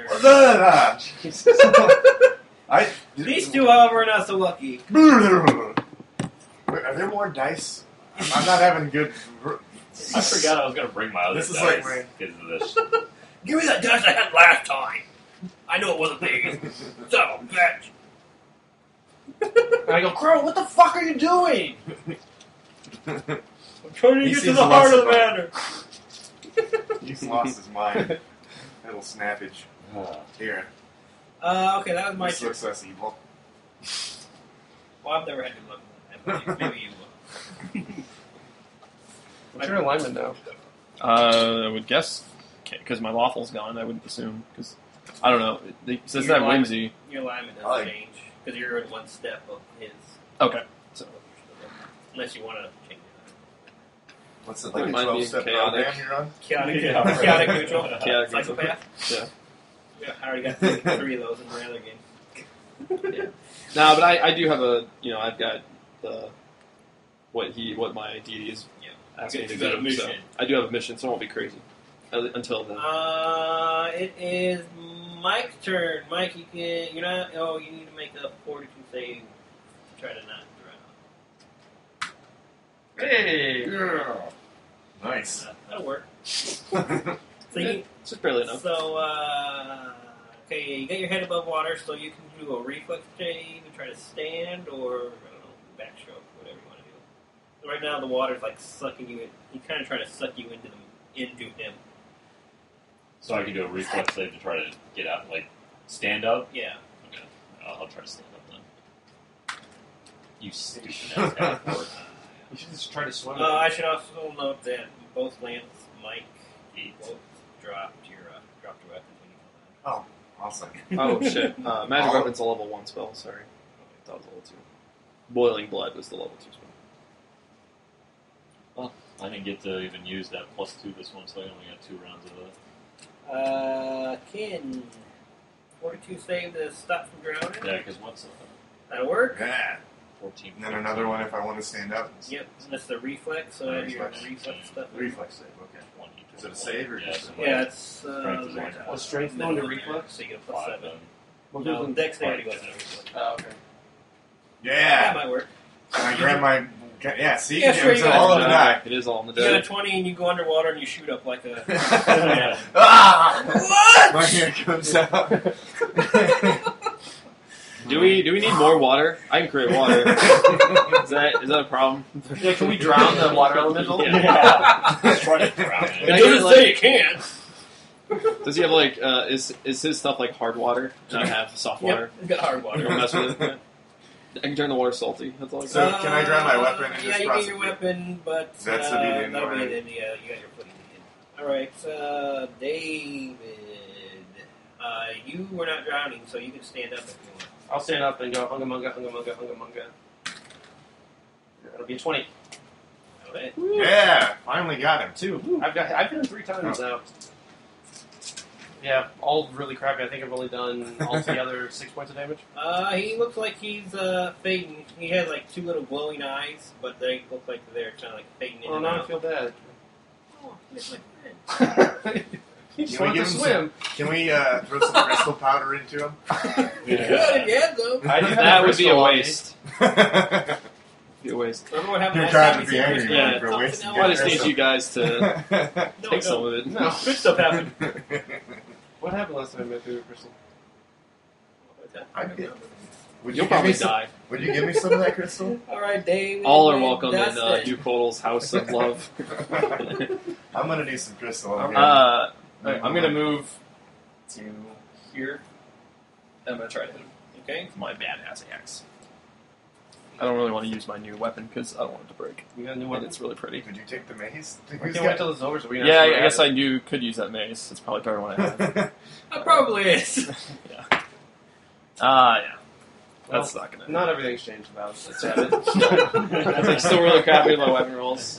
These two, however, are not so lucky. Are there more dice? I'm not having good. I forgot I was going to bring my other This is dice like my- because of this. Give me that dice I had last time. I know it wasn't big. Son of a bitch. And I go, Crow, what the fuck are you doing? I'm trying to He get to seems the heart of the less matter. He's lost his mind. Little snappage. Here. Okay, that was my This turn. looks less evil. Well, I've never had good luck with that. Maybe you will. What's your alignment now? I would guess, because my lawful's gone, I wouldn't assume. Because, I don't know. It says Your that alignment- whimsy. Your alignment doesn't Like- change. Because you're in one step of his. Okay. So, Unless you want to change it. What's it It like a might be 12-step chaotic. program you're on? Chaotic, Yeah, right. chaotic neutral. Chaotic neutral. Psychopath. yeah. Yeah, I already got three of those in my other game. No, but I do have a, I've got the, what my deity is Yeah. asking me to You got a do. mission. So I do have a mission, so it won't be crazy. Until then. It is Mike's turn. Mike, you need to make a fortitude save to try to not drown. Hey! Yeah. Nice. That'll work. So Yeah, you, it's just barely enough. okay, you got your head above water, so you can do a reflex save and try to stand, or, I don't know, backstroke, whatever you want to do. So right now, the water's like sucking you in. He's kind of trying to suck you into him. So I can do a reflex save to try to get out, like, stand up? Yeah. Okay. I'll try to stand up then. You stupid ass guy. You should just try to swim. I should also note that both Lance, Mike, 8. both dropped your weapons when you fell down. Awesome. Oh, shit. Magic All- Weapon's a level 1 spell, sorry. That was level 2. Boiling Blood was the level 2 spell. I didn't get to even use that +2 this one, so I only got 2 rounds of that. Kin, fortitude save to stop from drowning. Yeah, because what's That'll work. Yeah. 14? And then another one if I want to stand up. Yep, that's the reflex. So I have your Reflex. reflex stuff. Reflex save, okay. 20. Is it a save or just a- Yeah, it's Strength is one. Was strength no, going to no, reflex? So you get a 5 +7. then. Well, No, good. dexterity goes to reflex. Oh, okay. That Yeah. might work. And I grab my. Yeah, see? Yeah, sure, It's you got all it. on the die. It is all on the You got a dead. 20 and you go underwater and you shoot up like a. Ah! What? My hand comes out. Do we need more water? I can create water. Is that a problem? Yeah, can we drown the water elemental? Yeah. Just try to drown It it. Can I doesn't get, like- say you can't. Does he have like is his stuff like hard water? And I have soft water. Yep, it's got hard Don't water. mess with it. I can turn the water salty. That's all I So, can. can I grab my weapon and yeah, just you get your prosecute? weapon, but That's the beginning, that'll be right? it. Yeah, you got your footing in. All right, David, you were not drowning, so you can stand up if you want. I'll stand up and go, hunga munga, hunga munga, hunga munga. That'll be a 20. Okay. Yeah, finally got him. 2. I've hit him 3 times now. Yeah, all really crappy. I think I've only done altogether 6 points of damage. He looks like he's fading. He has like 2 little glowing eyes, but they look like they're kind of like fading in Oh, and now I out. feel bad. Oh, he's my friend. He just Can we wanted to give him swim. Can we throw some crystal powder into him? You could if you had some. I do have That would be a crystal on me. waste. Be a waste. Remember what happened You're last trying time? to You be said angry Crystal man had for something wasting else? I just need you guys to No, take some of it. No. Good stuff happened. What happened last time I met through crystal? Would you You'll give probably me some- die. Would you give me some of that crystal? All right, Dave. All are welcome in Dustin. Hugh Kotal's House of Love. I'm gonna do some crystal. I'm gonna move to here. I'm gonna try to hit him. Okay. With my badass axe. I don't really want to use my new weapon because I don't want it to break. You got a new And weapon? it's really pretty. Did you take the maze? I can't wait till this is over so we can Yeah, actually I guess have I could use that mace. It's probably better when I have it. It probably is. Yeah. Yeah. Well, That's not gonna. Not everything's changed about it. It's I'm still really crappy with my weapon rolls.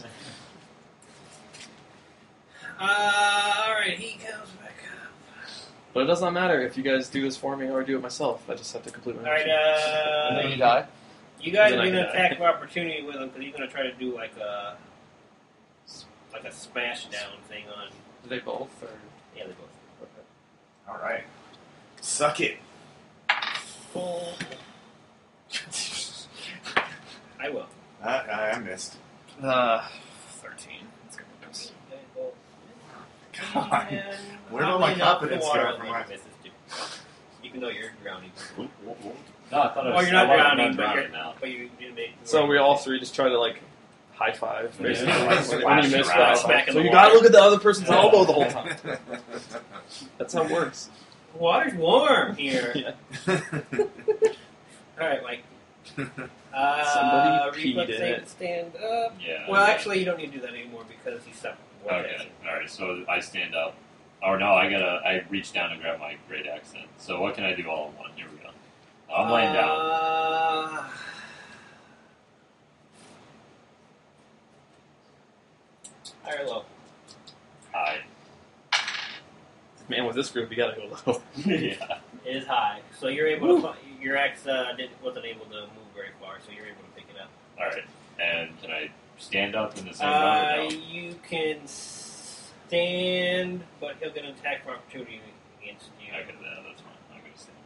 Alright, he comes back up. But it does not matter if you guys do this for me or I do it myself. I just have to complete my Alright, mission. And then you die? you guys Then are I going to can attack die. of opportunity with him because he's going to try to do like a smash down thing on. Do they both? Or? Yeah, they both. All right. Suck it. Full. I will. I missed. 13. It's gonna miss. God. Where did all my confidence go from my... Even though you're drowning. No, I thought it Oh, was. you're not I wasn't drowning, but drowning you're now. But you didn't make. So we all three just try to like high five, basically. Yeah. Like, when you miss, Splash around. Smack in so the you water. gotta look at the other person's elbow the whole time. That's how it works. The water's warm here. Yeah. All right, Mike. Somebody peed reflex in save it. to stand up. Yeah. Well, actually, you don't need to do that anymore because he's stuck. Okay. All right. So I stand up. Or no, I reach down and grab my great axe then. So what can I do all in one? Here we go. I'm laying down. High or low? High. Man, with this group, you gotta go low. Yeah. It is high, so you're able to. Your axe wasn't able to move very far, so you're able to pick it up. All right. And can I stand up in the same round? Or no? You can stand, but he'll get an attack for opportunity against you. Okay, that's fine. I'm gonna stand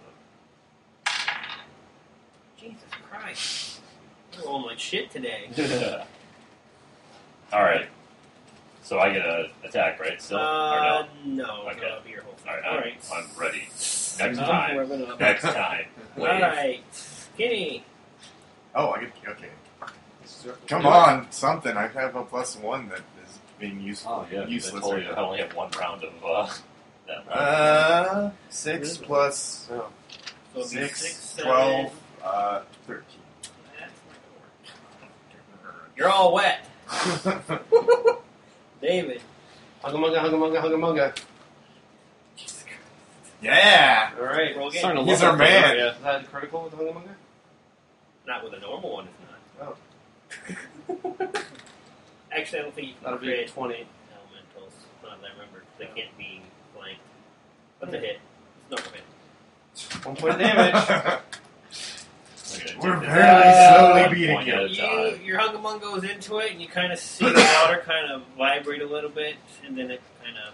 Jesus Christ! You're rolling like shit today. up. All right. So I get an attack, right? Still or no? No. Okay. That'll be your whole thing. All right. I'm ready. Next I'm time. warming up. Next time. All Wave. right, Skinny. Oh, I get... Okay. Come on, something. I have a +1 that is being useful. Oh yeah. Useless. I told right you I now. only have one round of that. 6 plus Oh. So it'll be 6, 7. 12, 13. That's not gonna work. You're all wet, David. Huggamunga. Yeah! All right. Roll again. Starting to He's look our up there, man. yeah. Is that critical with Huggamunga? Not with a normal one, it's not. Oh. Actually, I don't think you can That'll be create 20. elementals. Not that I remember. They can't be flanked. What's a hit? It's not a hit. 1 point of damage. Okay, We're take very this. slowly beating One you. at a time. Your Hungamun goes into it, and you kind of see the water kind of vibrate a little bit, and then it kind of.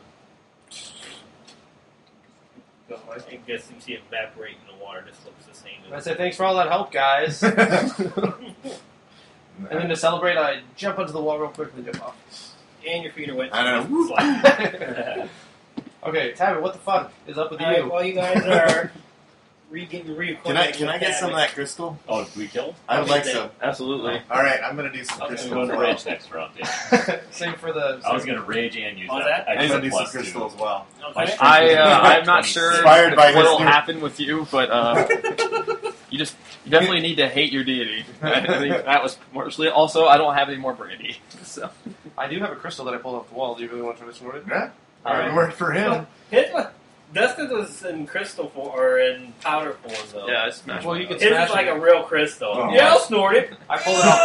I guess you see it evaporate, and the water just looks the same. I say thanks for all that help, guys. And then to celebrate, I jump onto the wall real quick and jump off. And your feet are wet. I know. so it's like- Okay, Tabby, what the fuck is up with All right, you? while you guys are getting reacquainted Can I get some of that crystal? Oh, did we kill? I would like some. Absolutely. Alright, I'm gonna do some I was crystal going as to well. rage next round, Dave. Same for the. I was going to rage and use Oh, that. that? I'm Extra gonna do some +2. crystal as well. Okay. I'm not sure Inspired by what his will new- happen with you, but you definitely need to hate your deity. I think that was mostly. Also, I don't have any more brandy, so I do have a crystal that I pulled off the wall. Do you really want to try this one? Yeah? Alright. It worked for him. His was Dustin's was in crystal form or in powder form though. yeah, I smashed. Well, my you could His smash is like it. a real crystal. Oh. Yeah, I'll snort it. I pulled it off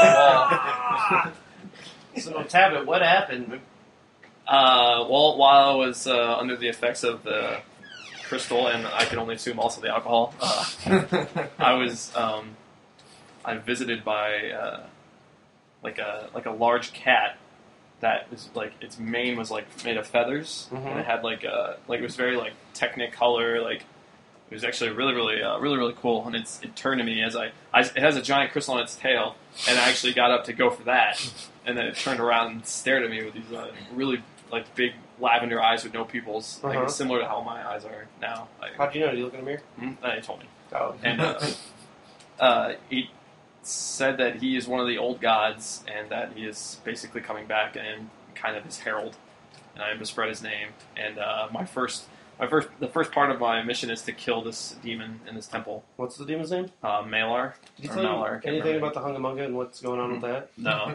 the wall. So, Tabby, what happened? Well, while I was under the effects of the crystal, and I can only assume also the alcohol, I was visited by like a large cat that was like its mane was like made of feathers, Mhm. and it had like it was very like Technicolor, like it was actually really cool. And it turned to me as it has a giant crystal on its tail, and I actually got up to go for that, and then it turned around and stared at me with these really like big lavender eyes with no pupils, Uh-huh. like similar to how my eyes are now. Like, How'd you know? Did you look in the mirror? they told me. Oh. And he said that he is one of the old gods, and that he is basically coming back and kind of his herald, and I am to spread his name. And my first The first part of my mission is to kill this demon in this temple. What's the demon's name? Malar. Did he Or tell you Malar, I can't anything remember. about the Hungamunga and what's going on with that? No.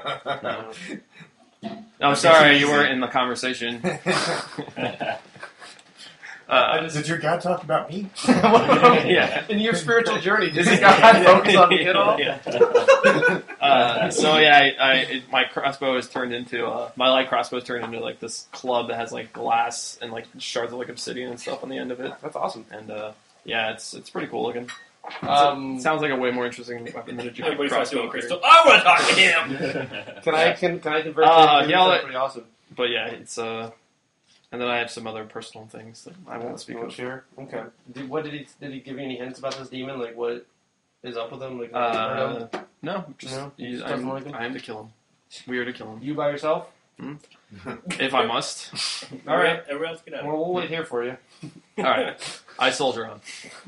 No. I'm sorry, you weren't in the conversation. Did your God talk about me? Yeah. In your spiritual journey, does he God focus on me at all? Yeah. My crossbow is turned into my light crossbow is turned into like this club that has like glass and like shards of like obsidian and stuff on the end of it. That's awesome. And it's pretty cool looking. Um, Sounds like a way more interesting weapon than a giant Everybody starts doing crossbow. crystal. I want to talk to him. Can I convert to yeah, That's pretty awesome. But yeah, it's and then I have some other personal things that I won't speak You of. Sure. Okay. Did he give you any hints about this demon? Like what is up with him? Like No, just No? he's- Just doesn't like him? I am to kill him. We are to kill him you by yourself? if I must. All right. Everyone else get out. Well, we'll wait here for you. All right, I soldier on.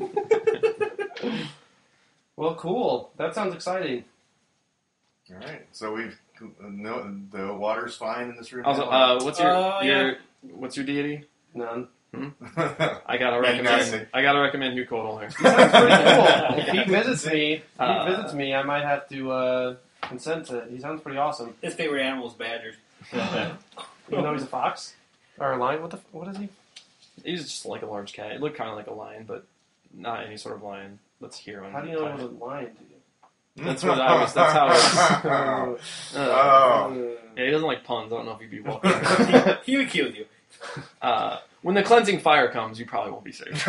Well, cool. That sounds exciting. All right. So we've the water's fine in this room. Also, now? what's your deity? None. I gotta Magnetic. recommend Hukodal here. Sounds pretty cool. If he visits me, I might have to consent to it. He sounds pretty awesome. His favorite animal is badgers. Even though he's a fox or a lion. What is he? He's just like a large cat. It looked kind of like a lion, but not any sort of lion that's here on. How do you know it was a lion to you? That's what I was. That's how. It was. Oh. Yeah, he doesn't like puns. I don't know if he'd be welcome. He would kill you. When the cleansing fire comes, you probably won't be safe. All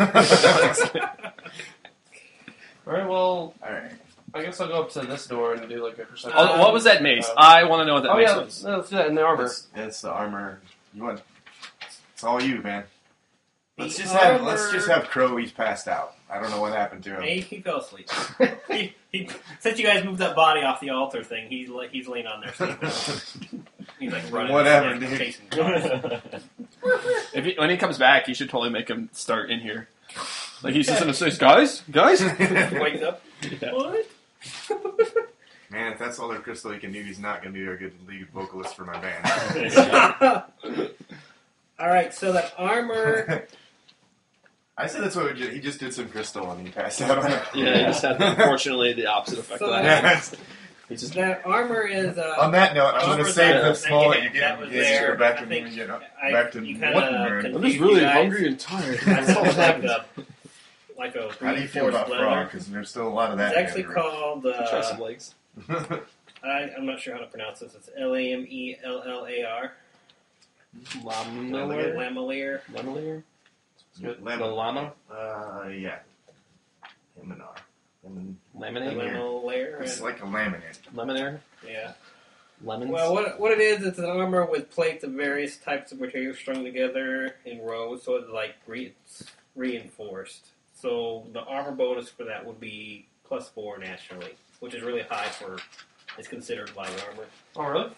right. Well, All right. I guess I'll go up to this door and do like a perception. Oh, what was that mace? I want to know what that Oh mace yeah, was. let's do that in the armor. It's the armor. You want? It's all you, man. Let's The just have armor- Crow. He's passed out. I don't know what happened to him. He fell asleep. Since you guys moved that body off the altar thing, he's laying on there sleeping. He's like running. Whatever, like, dude. chasing cars. When he comes back, you should totally make him start in here. Like he's just gonna say, guys. Wakes up. Yeah. What? Man, if that's all their crystal he can do, he's not going to be a good lead vocalist for my band. All right, so that armor. I said that's what we did. He just did some crystal and he passed out on it. Yeah, he just had unfortunately the opposite effect of that. Yes. He's just That armor is. On that note, I'm going to armor save that- this small that you that get was you there. back I to think back to you what kinda nerd. confused I'm just really you guys. hungry and tired. That's like a How do you feel about leather. frog? Because there's still a lot of that. It's actually in called. Try some legs. I'm not sure how to pronounce this. It's Lamellar. Lamalier. Lamalier. Lamalier. Good. The llama. Yeah. Laminar. Laminate. Lamalier. It's like a laminate. Lemonair. Yeah. Lemons. Well, what it is, it's an armor with plates of various types of material strung together in rows, so it's like it's reinforced. So the armor bonus for that would be +4 naturally, which is really high for. It's considered light armor. Oh really?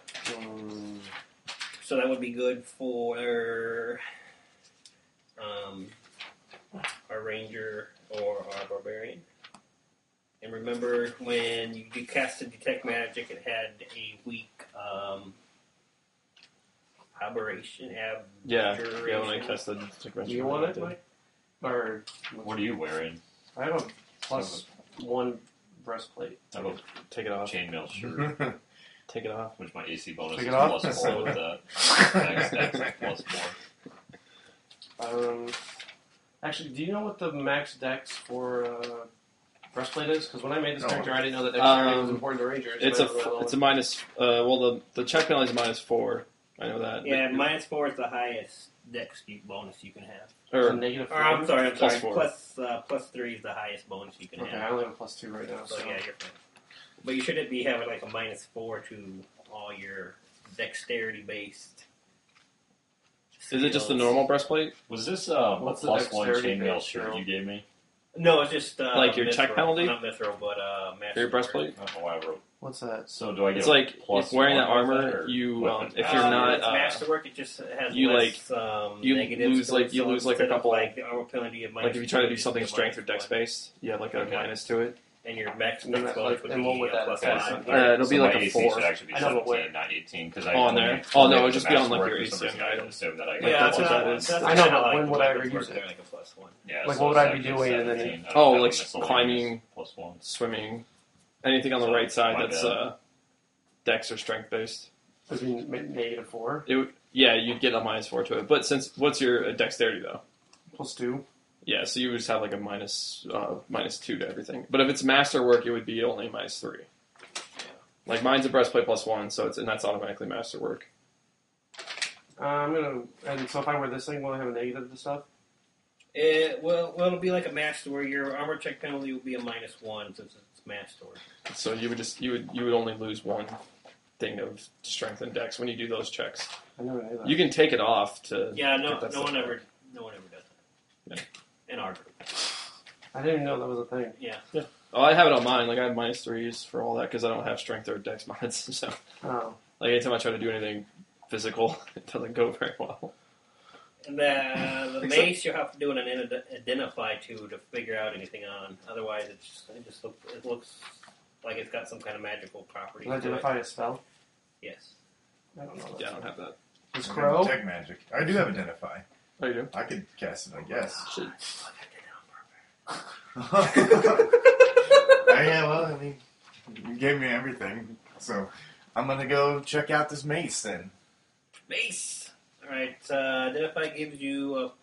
So that would be good for our ranger or our barbarian. And remember, when you cast a detect magic, it had a weak aberration. Yeah, when I cast the Do you want it, Mike? Or What are you wearing? I have a +1 breastplate. I have a Take it off. chainmail shirt, Take it off. which my AC bonus Take is it off? +4 with that. Next +4. Actually, do you know what the max dex for breastplate is? Because when I made this No. character, I didn't know that dexterity was important to rangers. It's and I don't know a minus. Well, the check penalty is -4. I know that. Yeah, -4 is the highest dex bonus you can have. It's a Or negative Or I'm sorry, +4. +3 is the highest bonus you can Okay, I have. only have a +2 right now. So So yeah, you're fine. But you shouldn't be having like a -4 to all your dexterity based. is it just the normal breastplate? Was this What's the +1 dexterity chainmail base, shirt Cheryl? you gave me? No, it's just Like your check mithril. penalty? Not mithril, but master. Your breastplate? I don't know why I wrote. what's that? So do I get It's like plus if wearing that one with armor, that, or you what? if you're not it's masterwork, it just has you, less, you negatives lose, to like, it, you so lose, like, a instead of, couple- like the armor penalty of like if you try to do -2, something it's strength or -1. dex based, you have like a Okay. minus to it. And your max And then that, bonus like, would and be what would that plus affect? 5. It'll be So like my a AC 4. should actually be I know, but 17, not 18, because I Oh, on only- there? Oh, no, only it'd just be on, like, masterwork your for AC some reason. on I items. assume that I Like, that's what how- that is. that's I know, how, but like, when the would I weapons ever use work, it? they're like a plus 1. Yeah, Like, so what would I be it's actually doing, and then- 17. I don't Oh, have like miscellaneous climbing. plus 1. Swimming. Anything on the So, right side my that's bad. dex or strength based. Would be -4 Yeah, you'd get a -4 to it. But what's your dexterity though? +2. Yeah, so you would just have like a -2 to everything. But if it's masterwork, it would be only -3. Like mine's a breastplate +1, so and that's automatically masterwork. And so if I wear this thing, will I have a negative to stuff? It'll be like a master where your armor check penalty will be a -1 since it's master. So you would only lose one thing of strength and dex when you do those checks. I never knew that. You can take it off to Yeah, get that no one stuff ever back. does that. In our group. I didn't even know that was a thing. Yeah. Oh, I have it on mine. Like I have -3s for all that because I don't have strength or dex mods. So Oh. like anytime I try to do anything physical, it doesn't go very well. And the mace you'll have to do an identify to figure out anything on. Otherwise, it looks like it's got some kind of magical property. Can I to it. identify a spell? Yes. I don't know. Yeah, I don't have that. Is I have Crow? Tech magic. I do have identify. Oh, you do? I could cast it, I guess. Shit. Yeah, well, I mean, you gave me everything, so I'm gonna go check out this mace then. Mace. All right. Identify gives you a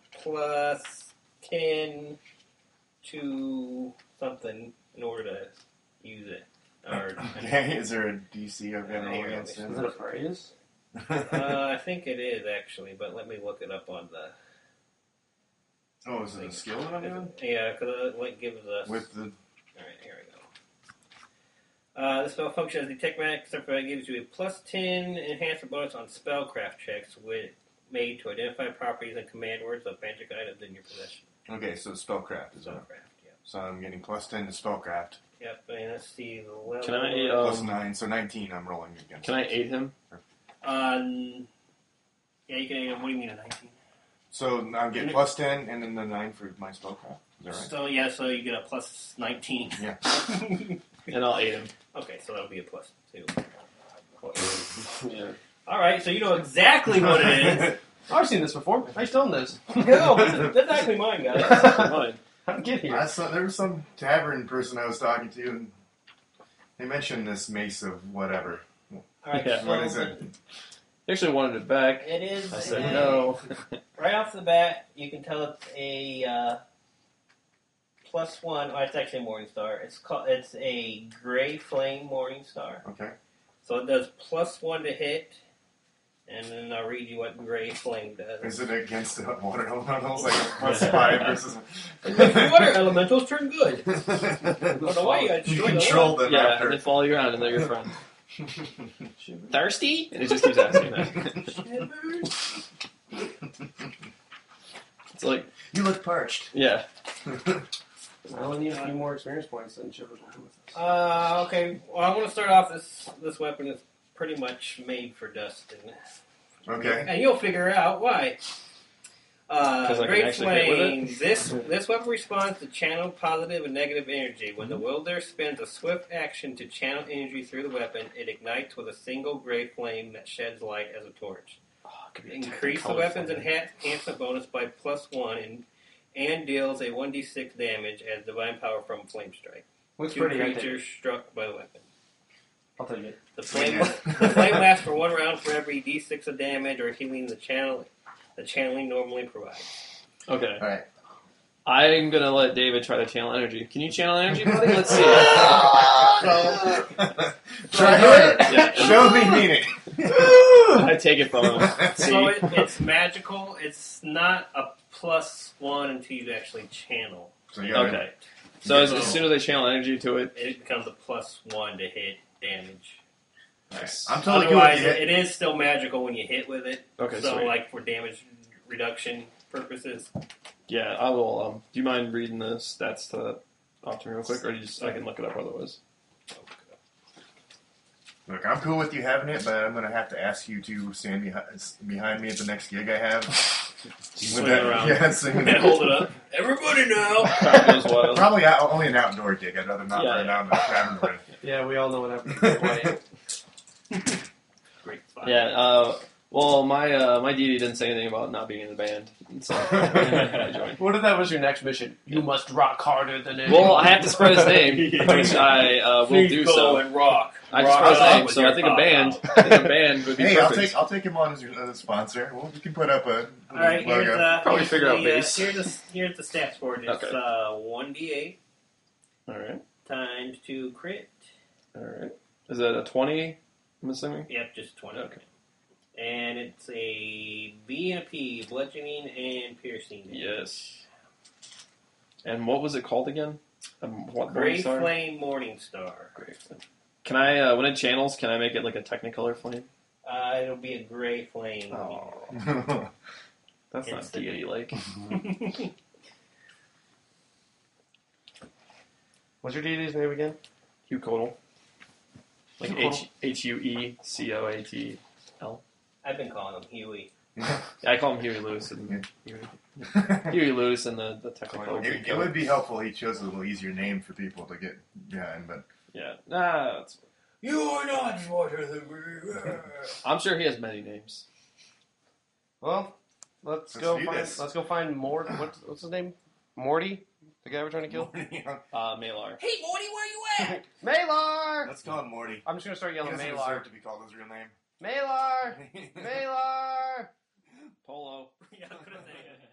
+10 to something in order to use it. Or Okay, is there a DC I've got to roll Here, against Is him? it a phrase? I think it is actually, but let me look it up on the. Oh, is it a skill that I'm doing? Yeah, because it gives us. With the... Alright, here we go. The spell function as Detect Magic Certified gives you a +10 enhancement bonus on spellcraft checks made to identify properties and command words of magic items in your possession. Okay, so spellcraft is it. Spellcraft, yep. So I'm getting +10 to spellcraft. Yep, and let's see the level. Can I, +9, so 19 I'm rolling against. Can I aid him? Yeah, you can. What do you mean a 19? So I'm getting +10 and then the 9 for my spellcraft. Is that right? So you get a +19. Yeah. And I'll aid him. Okay, so that'll be a +2. Yeah. All right, so you know exactly what it is. I've seen this before. I still own this. No, that's actually mine, guys. Fine. How'd it get here? I saw, there was some tavern person I was talking to, and they mentioned this mace of whatever. All right, Yeah. so What is it? He actually wanted it back. It is. I said a- no. Right off the bat, you can tell it's a +1. Oh, it's actually a Morning Star. It's a Gray Flame Morning Star. Okay. So it does +1 to hit, and then I'll read you what Gray Flame does. Is it against the water elementals, like a +5 versus... It makes water elementals turn good. I don't know why you gotta You destroy the control them Yeah, after. they follow you around and they're your friend. Thirsty? And he just keeps asking that. It's like, You look parched. yeah. I only need a few more experience points than Chipper will do with this. Okay. Well, I want to start off. This weapon is pretty much made for Dustin. Okay. And you'll figure out why. 'Cause I can Great actually hit with Flame. This weapon responds to channel positive and negative energy. When the wielder spends a swift action to channel energy through the weapon, it ignites with a single gray flame that sheds light as a torch. Oh, it could be a Increase the technicolor weapon's flame. enhancement bonus by +1 and deals a 1d6 damage as divine power from Flame Strike. Looks Two pretty creatures struck by the weapon. I'll take it. The flame lasts for 1 round for every d6 of damage or healing the channeling normally provides. Okay. Alright. I'm gonna let David try to channel energy. Can you channel energy, buddy? Let's see. Try harder. Yeah. Show me meaning. I take it from him. So See? it's magical. It's not a +1 until you actually channel. So you gotta- Okay. So as soon as I channel energy to it, It becomes a +1 to hit damage. nice. I'm totally cool with Otherwise, you. it is still magical when you hit with it. Okay, So, sweet. like for damage reduction purposes. Yeah, I will. Do you mind reading the stats off to me real quick, or I can look it up otherwise? Look, I'm cool with you having it, but I'm going to have to ask you to stand behind me at the next gig I have. Swing it around. Yeah, swinging And hold it up. Everybody now. Crowd goes wild. Probably only an outdoor gig. I'd rather not burn down the tavern ring. Yeah, we all know what happened. Great spot. Yeah, well, my DD didn't say anything about not being in the band, so I joined. What if that was your next mission? You must rock harder than anyone. Well, I have to spread his name, which I will Please do go so. and rock. I have to Rock spread his out name, with so your I think a pop band, out. would be Hey, perfect. I'll take him on as a sponsor. Well, we can put up a All right, here's, logo. Probably here's figure out the, base. Here's the stats for it. It's Okay. 1d8 All right, times 2 crit. all right. Is it a 20? I'm assuming. Yep, just 20. Okay. And it's a B and a P, bludgeoning and piercing. Yes. And what was it called again? What Gray Morningstar? Flame Morningstar. Gray Flame. Can I, when it channels, can I make it like a Technicolor flame? It'll be a gray flame. Oh, that's not Instant. deity-like. What's your deity's name again? Hugh Codal. Like Hugh Codal. Huecoatl. I've been calling him Huey. Yeah, I call him Huey Lewis. And Huey Lewis and the Technicolor. It would be helpful. He chose a little easier name for people to get behind, but Yeah, nah, that's, You are not smarter than me. I'm sure he has many names. Well, let's Let's go do find. this. Let's go find Mort. What's his name? Morty, the guy we're trying to kill. Malar. Hey, Morty, where you at? Malar. Let's call him Morty. I'm just gonna start He yelling doesn't Malar. deserve to be called his real name. Malar. Malar. Polo. Yeah, I'm gonna say it.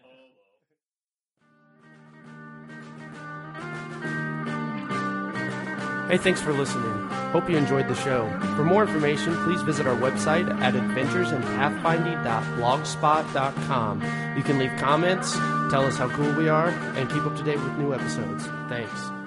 Hey, thanks for listening. Hope you enjoyed the show. For more information, please visit our website at adventuresinpathfinding.blogspot.com. You can leave comments, tell us how cool we are, and keep up to date with new episodes. Thanks.